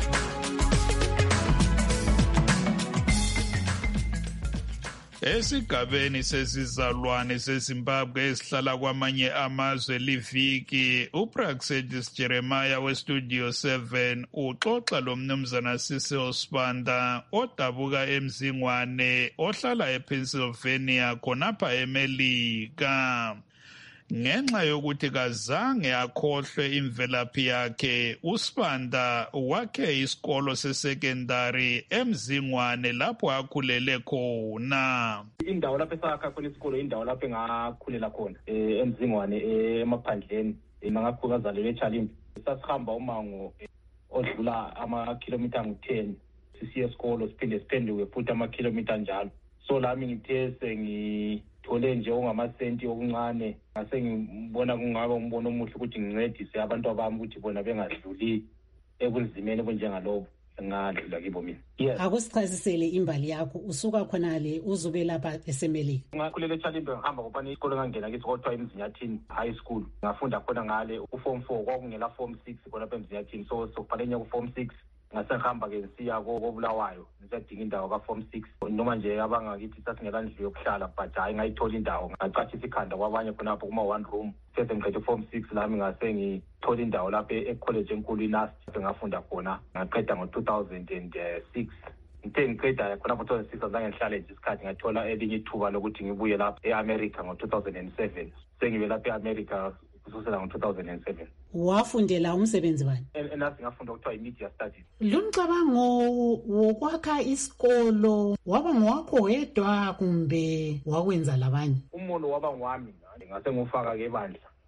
Esigabeni sesizalwane seZimbabwe esihlala kwamanye amazwe liviki uPraxedis Jeremiah weStudio seven uxoxa lomnumzana Sisel Sibanda odabuka eMzingwane ohlala ePennsylvania khonapha eMelika. Ngenxa yokuthi kazange akhohlwe imvelaphi yakhe uSibanda wakhe isikolo sesekendari eMzingwane lapho akhulele khona. Indawo lapho esakha khona isikolo indawo lapho engakhulela khona eMzingwane emaphandleni ngakazalelwe eChalimba. Sasihamba umango odlula ama-kilometer ngu-ten sisiye esikolo siphinde siphenduke futhi ama-kilometer njalo. So lami ngithe sengi thole nje ongamasenti okuncane ngase ngibona kungaba umbono omuhle ukuthi ngincedise abantu abami ukuthi bona bengadluli ekunzimeni kunjengalobo engadlula kibo mina. Yes. Akusichazisele imbali yakho usuka khonale uzobe lapha esemelika. Ngakhulele eChalimba ngihamba ngopani isikole ngangena kithi kodwa eMzinyathini high school ngafunda khona ngale uform four kwakungela form six khona lapha eMzinyathini so sokuphalenya kuform six ngasehamba ke ngisiya koBulawayo ngisadinga indawo ka-form six noma nje abangakithi sasingelandlu yokuhlala but hayi ngayithola indawo ngacashisa ikhanda kwabanye khonapho kuma-one room sese ngiqede u-form six lami ngase ngithola indawo lapho ekholeji enkulu inast ngafunda khona ngaqeda ngo-two thousand six ngithe ngiqeda khonapho two thousand six azange ngihlale nje isikhathi ngathola elinye ithuba lokuthi ngibuye lapho e-America ngo-two thousand seven sengibe lapho e-America kusukela ngo-two thousand seven. Wafundela umsebenzi bani? Enasi ngafunda kuthiwa i-media studies. Lo mcabango wokwakha isikolo waba ngowakho wedwa kumbe wakwenza labanye? Umono waba ngwami ngase ngufaka ke ebandla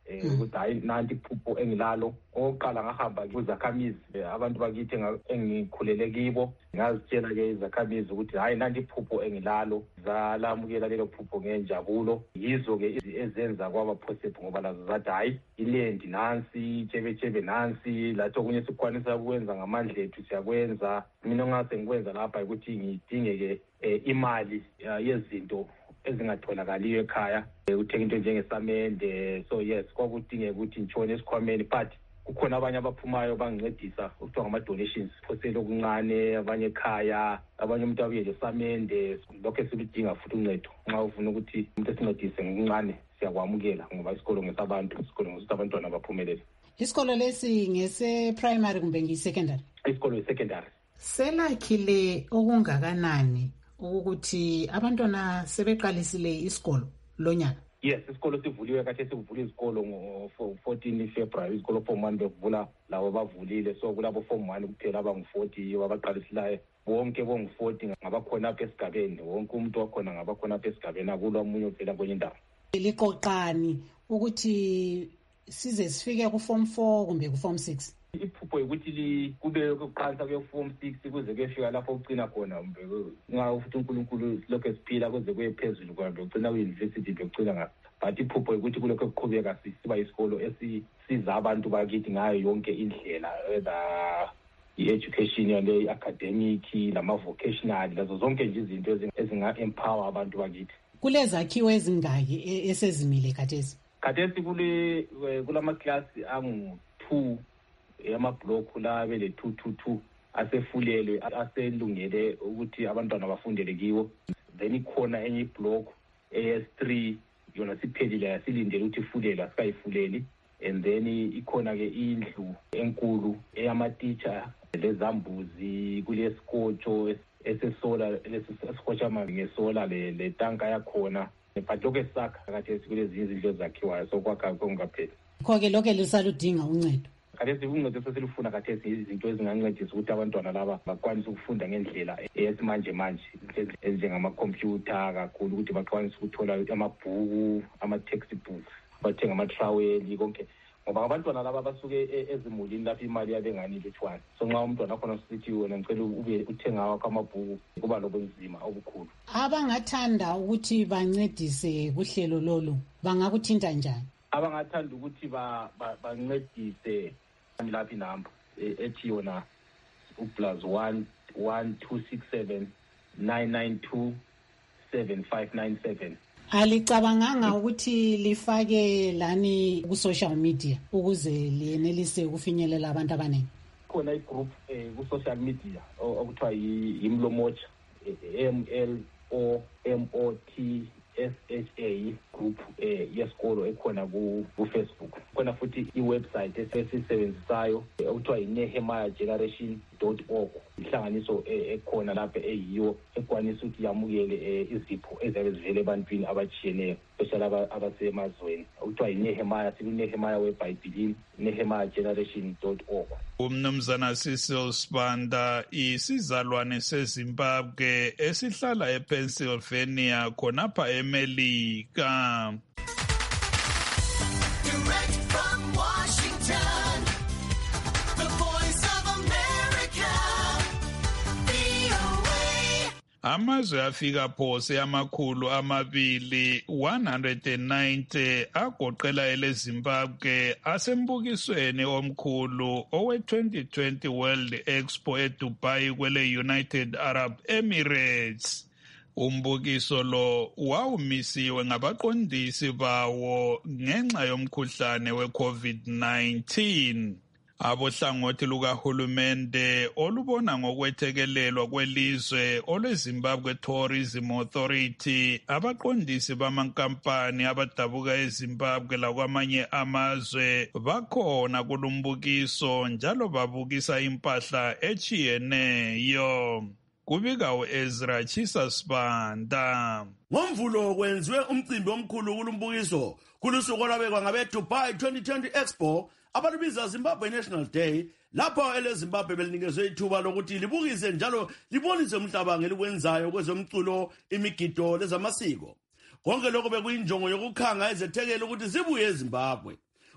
ukuthi hayi nanti iphupho engilalo. Oqala ngahamba kuzakhamizi abantu bakithi engikhulele kibo ngazitshela ke izakhamizi ukuthi hayi nanti iphupho engilalo zalamukela lelo phupho ngenjabulo. Yizo ke ezenza kwaba possible ngoba lazo zathi hayi ilendi nansi chebechebe nansi lathi okunye sikwanisa ukwenza ngamandla ethu siyakwenza. Mina ngase ngikwenza lapha ukuthi ngidinge ke imali yezinto ezingatholakaliyo ekhaya uthenga into njengesamende. So yes kwakudingeka ukuthi ngitshone esikhwameni but kukhona abanye abaphumayo bangincedisa kuthiwa ngama-donations phosele okuncane abanye ekhaya abanye umuntu abuye lesamende lokho esiludinga futhi uncedo. Nxa ufuna ukuthi umuntu esincedise ngokuncane siyakwamukela ngoba isikolo ngesabantu isikolo ngosuthi abantwana baphumelele. Isikolo lesi ngese-primary kumbe ngiyi-secondary? Isikolo yi-secondary. Selakhile okungakanani ukuthi abantwana sebeqalisile isikolo lonyaka? Yes, isikolo sivuliwe kade sivula izikolo ngo-fourteen February. Isikolo form one bevula labo bavulile. So kulabo form one kuphela abangu-forty abaqalisilayo. Bonke bongu-forty ngabakhona apha esigabeni. Wonke umuntu wakhona ngabakhona apha esigabeni. Akulo omunye ovela kwenye indawo. Liqoqani ukuthi size sifike ku-form four kumbe ku-form six? Iphupho ukuthi kube ukuqansa kwe-form six kuze kuyefika lapho ugcina khona nga ufuthi uNkulunkulu lokho esiphila kuze kuye phezulu kwabe ugcina ku-university begcina ngayo. But iphupho ukuthi kulokho kuqhubeka siba isikolo esisiza abantu bakithi ngayo yonke indlela whether i-education yale i-academic lama-vocational lazo zonke nje izinto ezinga-empower abantu bakithi. Kulezakhiwo ezingaki esezimile khathesi? Khathesi kule kulamaklasi angu-two amabhlokhu la bele two two two asefulelwe aselungele ukuthi abantwana bafundele kiwo. Then ikhona enye ibhlokhu e S three yona siphelile yasilindele ukuthi ifulele asikayifuleli. And then ikhona ke indlu enkulu eyama-teacher lezambuzi kulesikhotsho esesola lesikotsha amanzi ngesola le tanka yakhona. But lokho esakha khathesi kulezinye izindlu ezakhiwayo sokwakha kongapheli. Kho-ke lokho lisaludinga uncedo. Khathesi uncedo sesilufuna khathesi izinto ezingancedisa ukuthi abantwana laba bakwanise ukufunda ngendlela eyesimanje manje ezinjengamakhompyutha kakhulu ukuthi bakwanise ukuthola amabhuku ama-textbooks bathenga amatraweli konke ngoba abantwana laba basuke ezimulini lapho imali yabe ngani lutshwane. So nxa umntwana khona sithi wena ngicela ube uthenga wakho amabhuku kuba lobunzima obukhulu. Abangathanda ukuthi bancedise kuhlelo lolu bangakuthinta njani? Abangathanda ukuthi bancedise lapha inamba ethi yona plus one one two six seven nine nine two seven five nine seven. Alicabanganga ukuthi lifake lani ku-social media ukuze liyenelise ukufinyelela abantu abaningi? Khona igroup ku-social media okuthiwa yimlomotsha M L O M O T S H A group yesikolo ekhona ku-Facebook. Khona futhi iwebsite esesisebenzisayo okuthiwa yi-nehemiah generation dot org. Inhlanganiso ekhona lapha eyiyo ekwanisa ukuthi yamukele izipho eziyabe zivele ebantwini abatshiyeneyo especially abasemazweni. Okuthiwa yi-Nehemiah, siku-Nehemiah webhayibhilini, nehemiah generation dot org. Umnumzana Cecil Sibanda isizalwane seZimbabwe esihlala ePennsylvania khonapha eMelika. Direct from Washington, the voice of America, V O A. Amazwe afika phose amakhulu amabili one hundred ninety agoqela eleZimbabwe asembukisweni omkhulu owe twenty twenty World Expo eDubai kwele United Arab Emirates. Umbukiso lo wawumisiwe ngabaqondisi bawo ngenxa yomkhuhlane we-COVID nineteen. Abohlangothi lukahulumende olubona ngokwethekelelwa kwelizwe olweZimbabwe Tourism Authority, abaqondisi bamankampani abadabuka eZimbabwe lakwamanye amazwe bakhona kulumbukiso njalo babukisa impahla echiyeneyo. Kubika u-Ezra Chisa Sibanda. Ngomvulo kwenziwe umcimbi omkhulu kulumbukiso kulusuku olwabekwa ngabe-Dubai twenty twenty Expo abalubiza Zimbabwe National Day, lapho eleZimbabwe belinikezwe ithuba lokuthi libukise njalo libonise umhlaba ngelikwenzayo kwezomculo, imigido lezamasiko. Konke lokho bekuyinjongo yokukhanga ezethekela ukuthi zibuye eZimbabwe.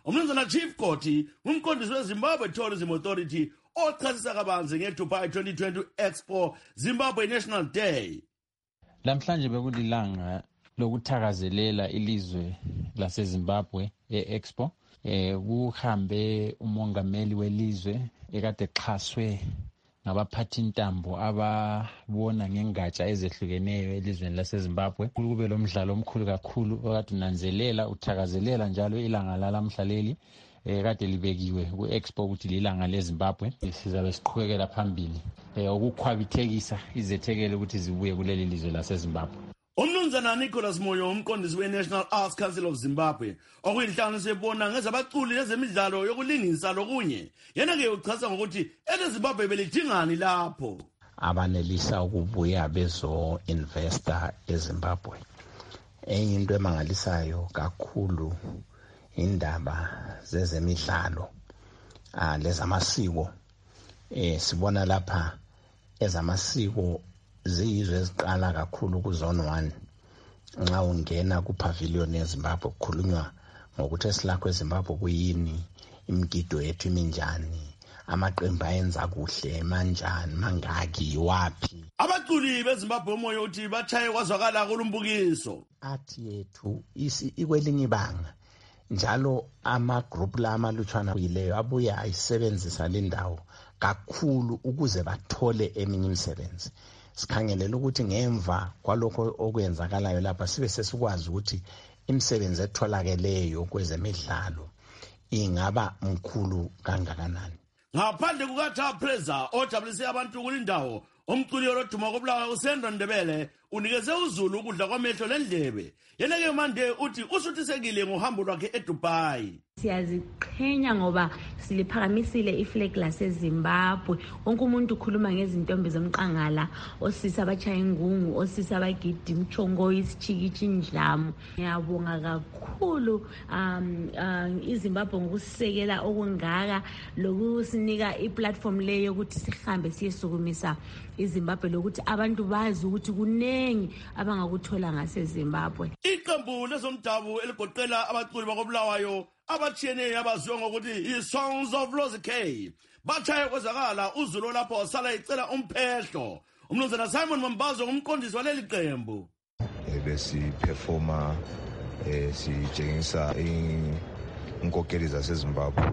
umnumzana Chief Koti umqondisi weZimbabwe Tourism Authority ochasisa kabanzi ngeDubai twenty twenty Expo Zimbabwe National Day. Lamhlanje bekulilanga lokuthakazelela ilizwe laseZimbabwe e-Expo. Eh kuhambe umongameli welizwe ekade xhaswe ngabaphathi intambo ababona ngengatsha ezehlukeneyo elizweni laseZimbabwe. Kube lo mdlalo omkhulu kakhulu okade unanzelela uthakazelela njalo ilanga lalamhlaleli eh kade libekiwe ku-Expo ukuthi lilanga leZimbabwe. Sizabe siqhubekela phambili eh ukukhwabithekisa izethekele ukuthi zibuye kuleli lizwe laseZimbabwe. Umnumzana Nicholas Moyo umqondisi we-National Arts Council of Zimbabwe okuyinhlanganiso ebona ngezabaculi nezemidlalo yokulingisa lokunye yena-ke uchasa ngokuthi eleZimbabwe belidingani lapho abanelisa ukubuya bezo-investa eZimbabwe. Enye into emangalisayo kakhulu indaba zezemidlalo ah lezamasiko. Eh sibona lapha ezamasiko ziyizwe eziqala kakhulu kuzone one. Nxa ungena kupavilion eZimbabwe kukhulunywa ngokuthi esilakho eZimbabwe kuyini, imigido yethu iminjani, amaqembu ayenza kuhle manjani, mangaki, wapi. Abaculi beZimbabwe umoya uthi bachaye kwazwakala kulumbukiso. Athi yethu isi ikwelinye ibanga. Njalo ama group la amalutshwana kuyileyo abuya ayisebenzisa lendawo kakhulu ukuze bathole eminye imisebenzi. Sikhangelela ukuthi ngemva kwalokho okwenzakalayo lapha sibe sesikwazi ukuthi imisebenzi etholakeleyo kwezemidlalo ingaba mkhulu kangakanani. Ngaphandle kukaThabo Preza ojabulise abantu kulindawo umculi oloduma kobulawa uSendo Ndebele unikeze uZulu ukudla kwamehlo lendlebe. Yena-ke manje uthi usuthisekile ngohambo lwakhe eDubai. Siyaziqhenya ngoba siliphakamisile iflag laseZimbabwe. Wonke umuntu ukhuluma ngezintombi zomqangala, osisi abachaya ingungu, osisi abagida imchongo, isichikichi indlamu. Ngiyabonga kakhulu um uh, iZimbabwe ngokusekela okungaka lokusinika iplatform leyo ukuthi sihambe siyesukumisa iZimbabwe lokuthi abantu bazi ukuthi kunengi abangakuthola ngaseZimbabwe. Iqembu lezomdabu eligoqela abaculi bakobulawayo abatshiyeneyo abaziwa ngokuthi i-Songs of Rose K bachaye kwezakala uZulu lapho wasala icela umphehlo. Umnumzana Simon Mambazo ngumqondisi waleli qembu. Besiperforma sitshengisa inkokeli zaseZimbabwe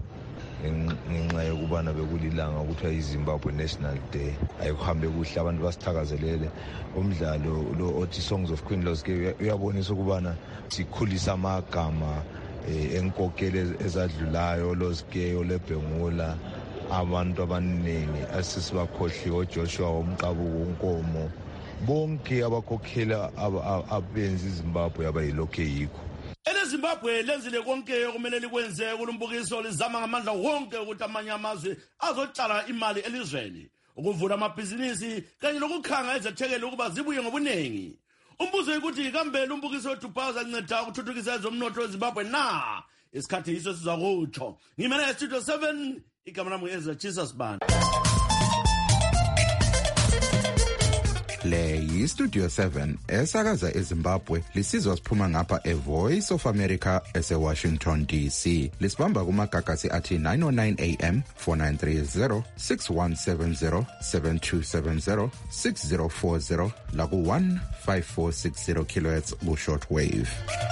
ngenxa yokubana bekulilanga ukuthiwa iZimbabwe National Day. Ayikuhambe kuhle abantu basithakazelele. Umdlalo lo othi Songs of Queen Rose K uyabonisa ukubana sikhulisa amagama enkokeli ezadlulayo loSkeyo leBhengula abantu abaningi asisibakhohliwe oJoshua umqabuko unkomo bonke abakhokhela abenza iZimbabwe abayilokho yikho. EleZimbabwe lenzile konke okumele likwenze kulumbukiso lizama ngamandla wonke ukuthi amanye amazwe azotshala imali elizweni ukuvula amabhizinisi kanye lokukhanga ezethekele ukuba zibuye ngobunengi. Umbuzo ukuthi kambe lumbukiso weDubai uzanceda ukuthuthukisa ezomnotho weZimbabwe na? Isikhathi yiso sizakutsho. Ngimena eStudio seven igama lami Ezra Jesus Band. Le yiStudio seven esakaza eZimbabwe lisizwa siphuma ngapha eVoice of America eseWashington D C. Lisibamba kumagagasi athi nine oh nine A M, four nine three zero, six one seven zero, seven two seven zero, six zero four zero laku one five four six zero kilohertz ku shortwave.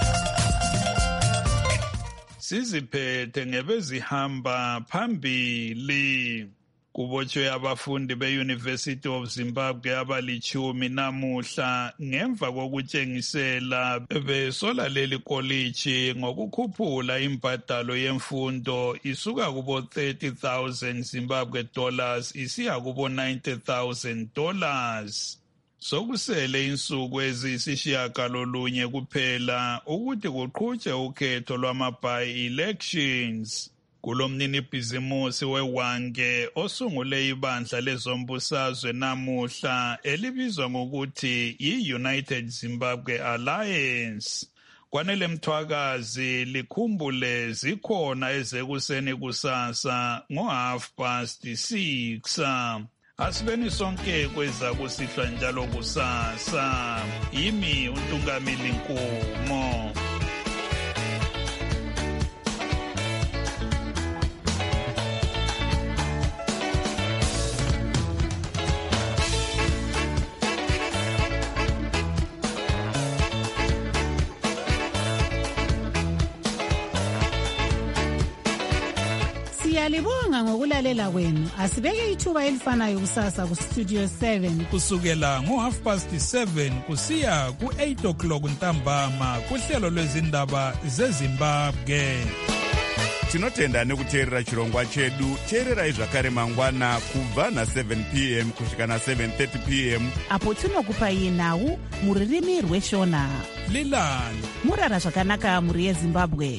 Siziphethe ngebezihamba phambili. Kubotshwe abafundi be-University of Zimbabwe abalichumi namuhla ngemva kokutshengisela besola leli college ngokukhuphula imbadalo yemfundo isuka kubo thirty thousand Zimbabwe dollars isiya kubo ninety thousand dollars. Sokusele insuku eziyisishiyagalolunye kuphela ukuthi kuqhutshwe ukhetho lwama-by-elections. Kulomnini bhizimusi weWange osungule ibandla lezombusazwe namuhla elibizwa ngokuthi yi-United Zimbabwe Alliance. Kwanele Mthwakazi likhumbule zikhona ezekuseni kusasa ngo-half past six. Asibeni sonke kweza kusihlwa njalo kusasa. Yimi uNtungamili Nkomo. Siyalibonga ngokulalela kwenu. Asibeke ithuba elifanayo kusasa ku Studio seven kusukela ngo half past seven kusiya ku eight o'clock ntambama kuhlelo lwezindaba zeZimbabwe. tinotenda nekuteerera chirongwa chedu. teererai zvakare mangwana kubva na seven p m kusvika na seven thirty p m apo tinokupai nhau muririmi rweshona. lilani murara zvakanaka muri yezimbabwe.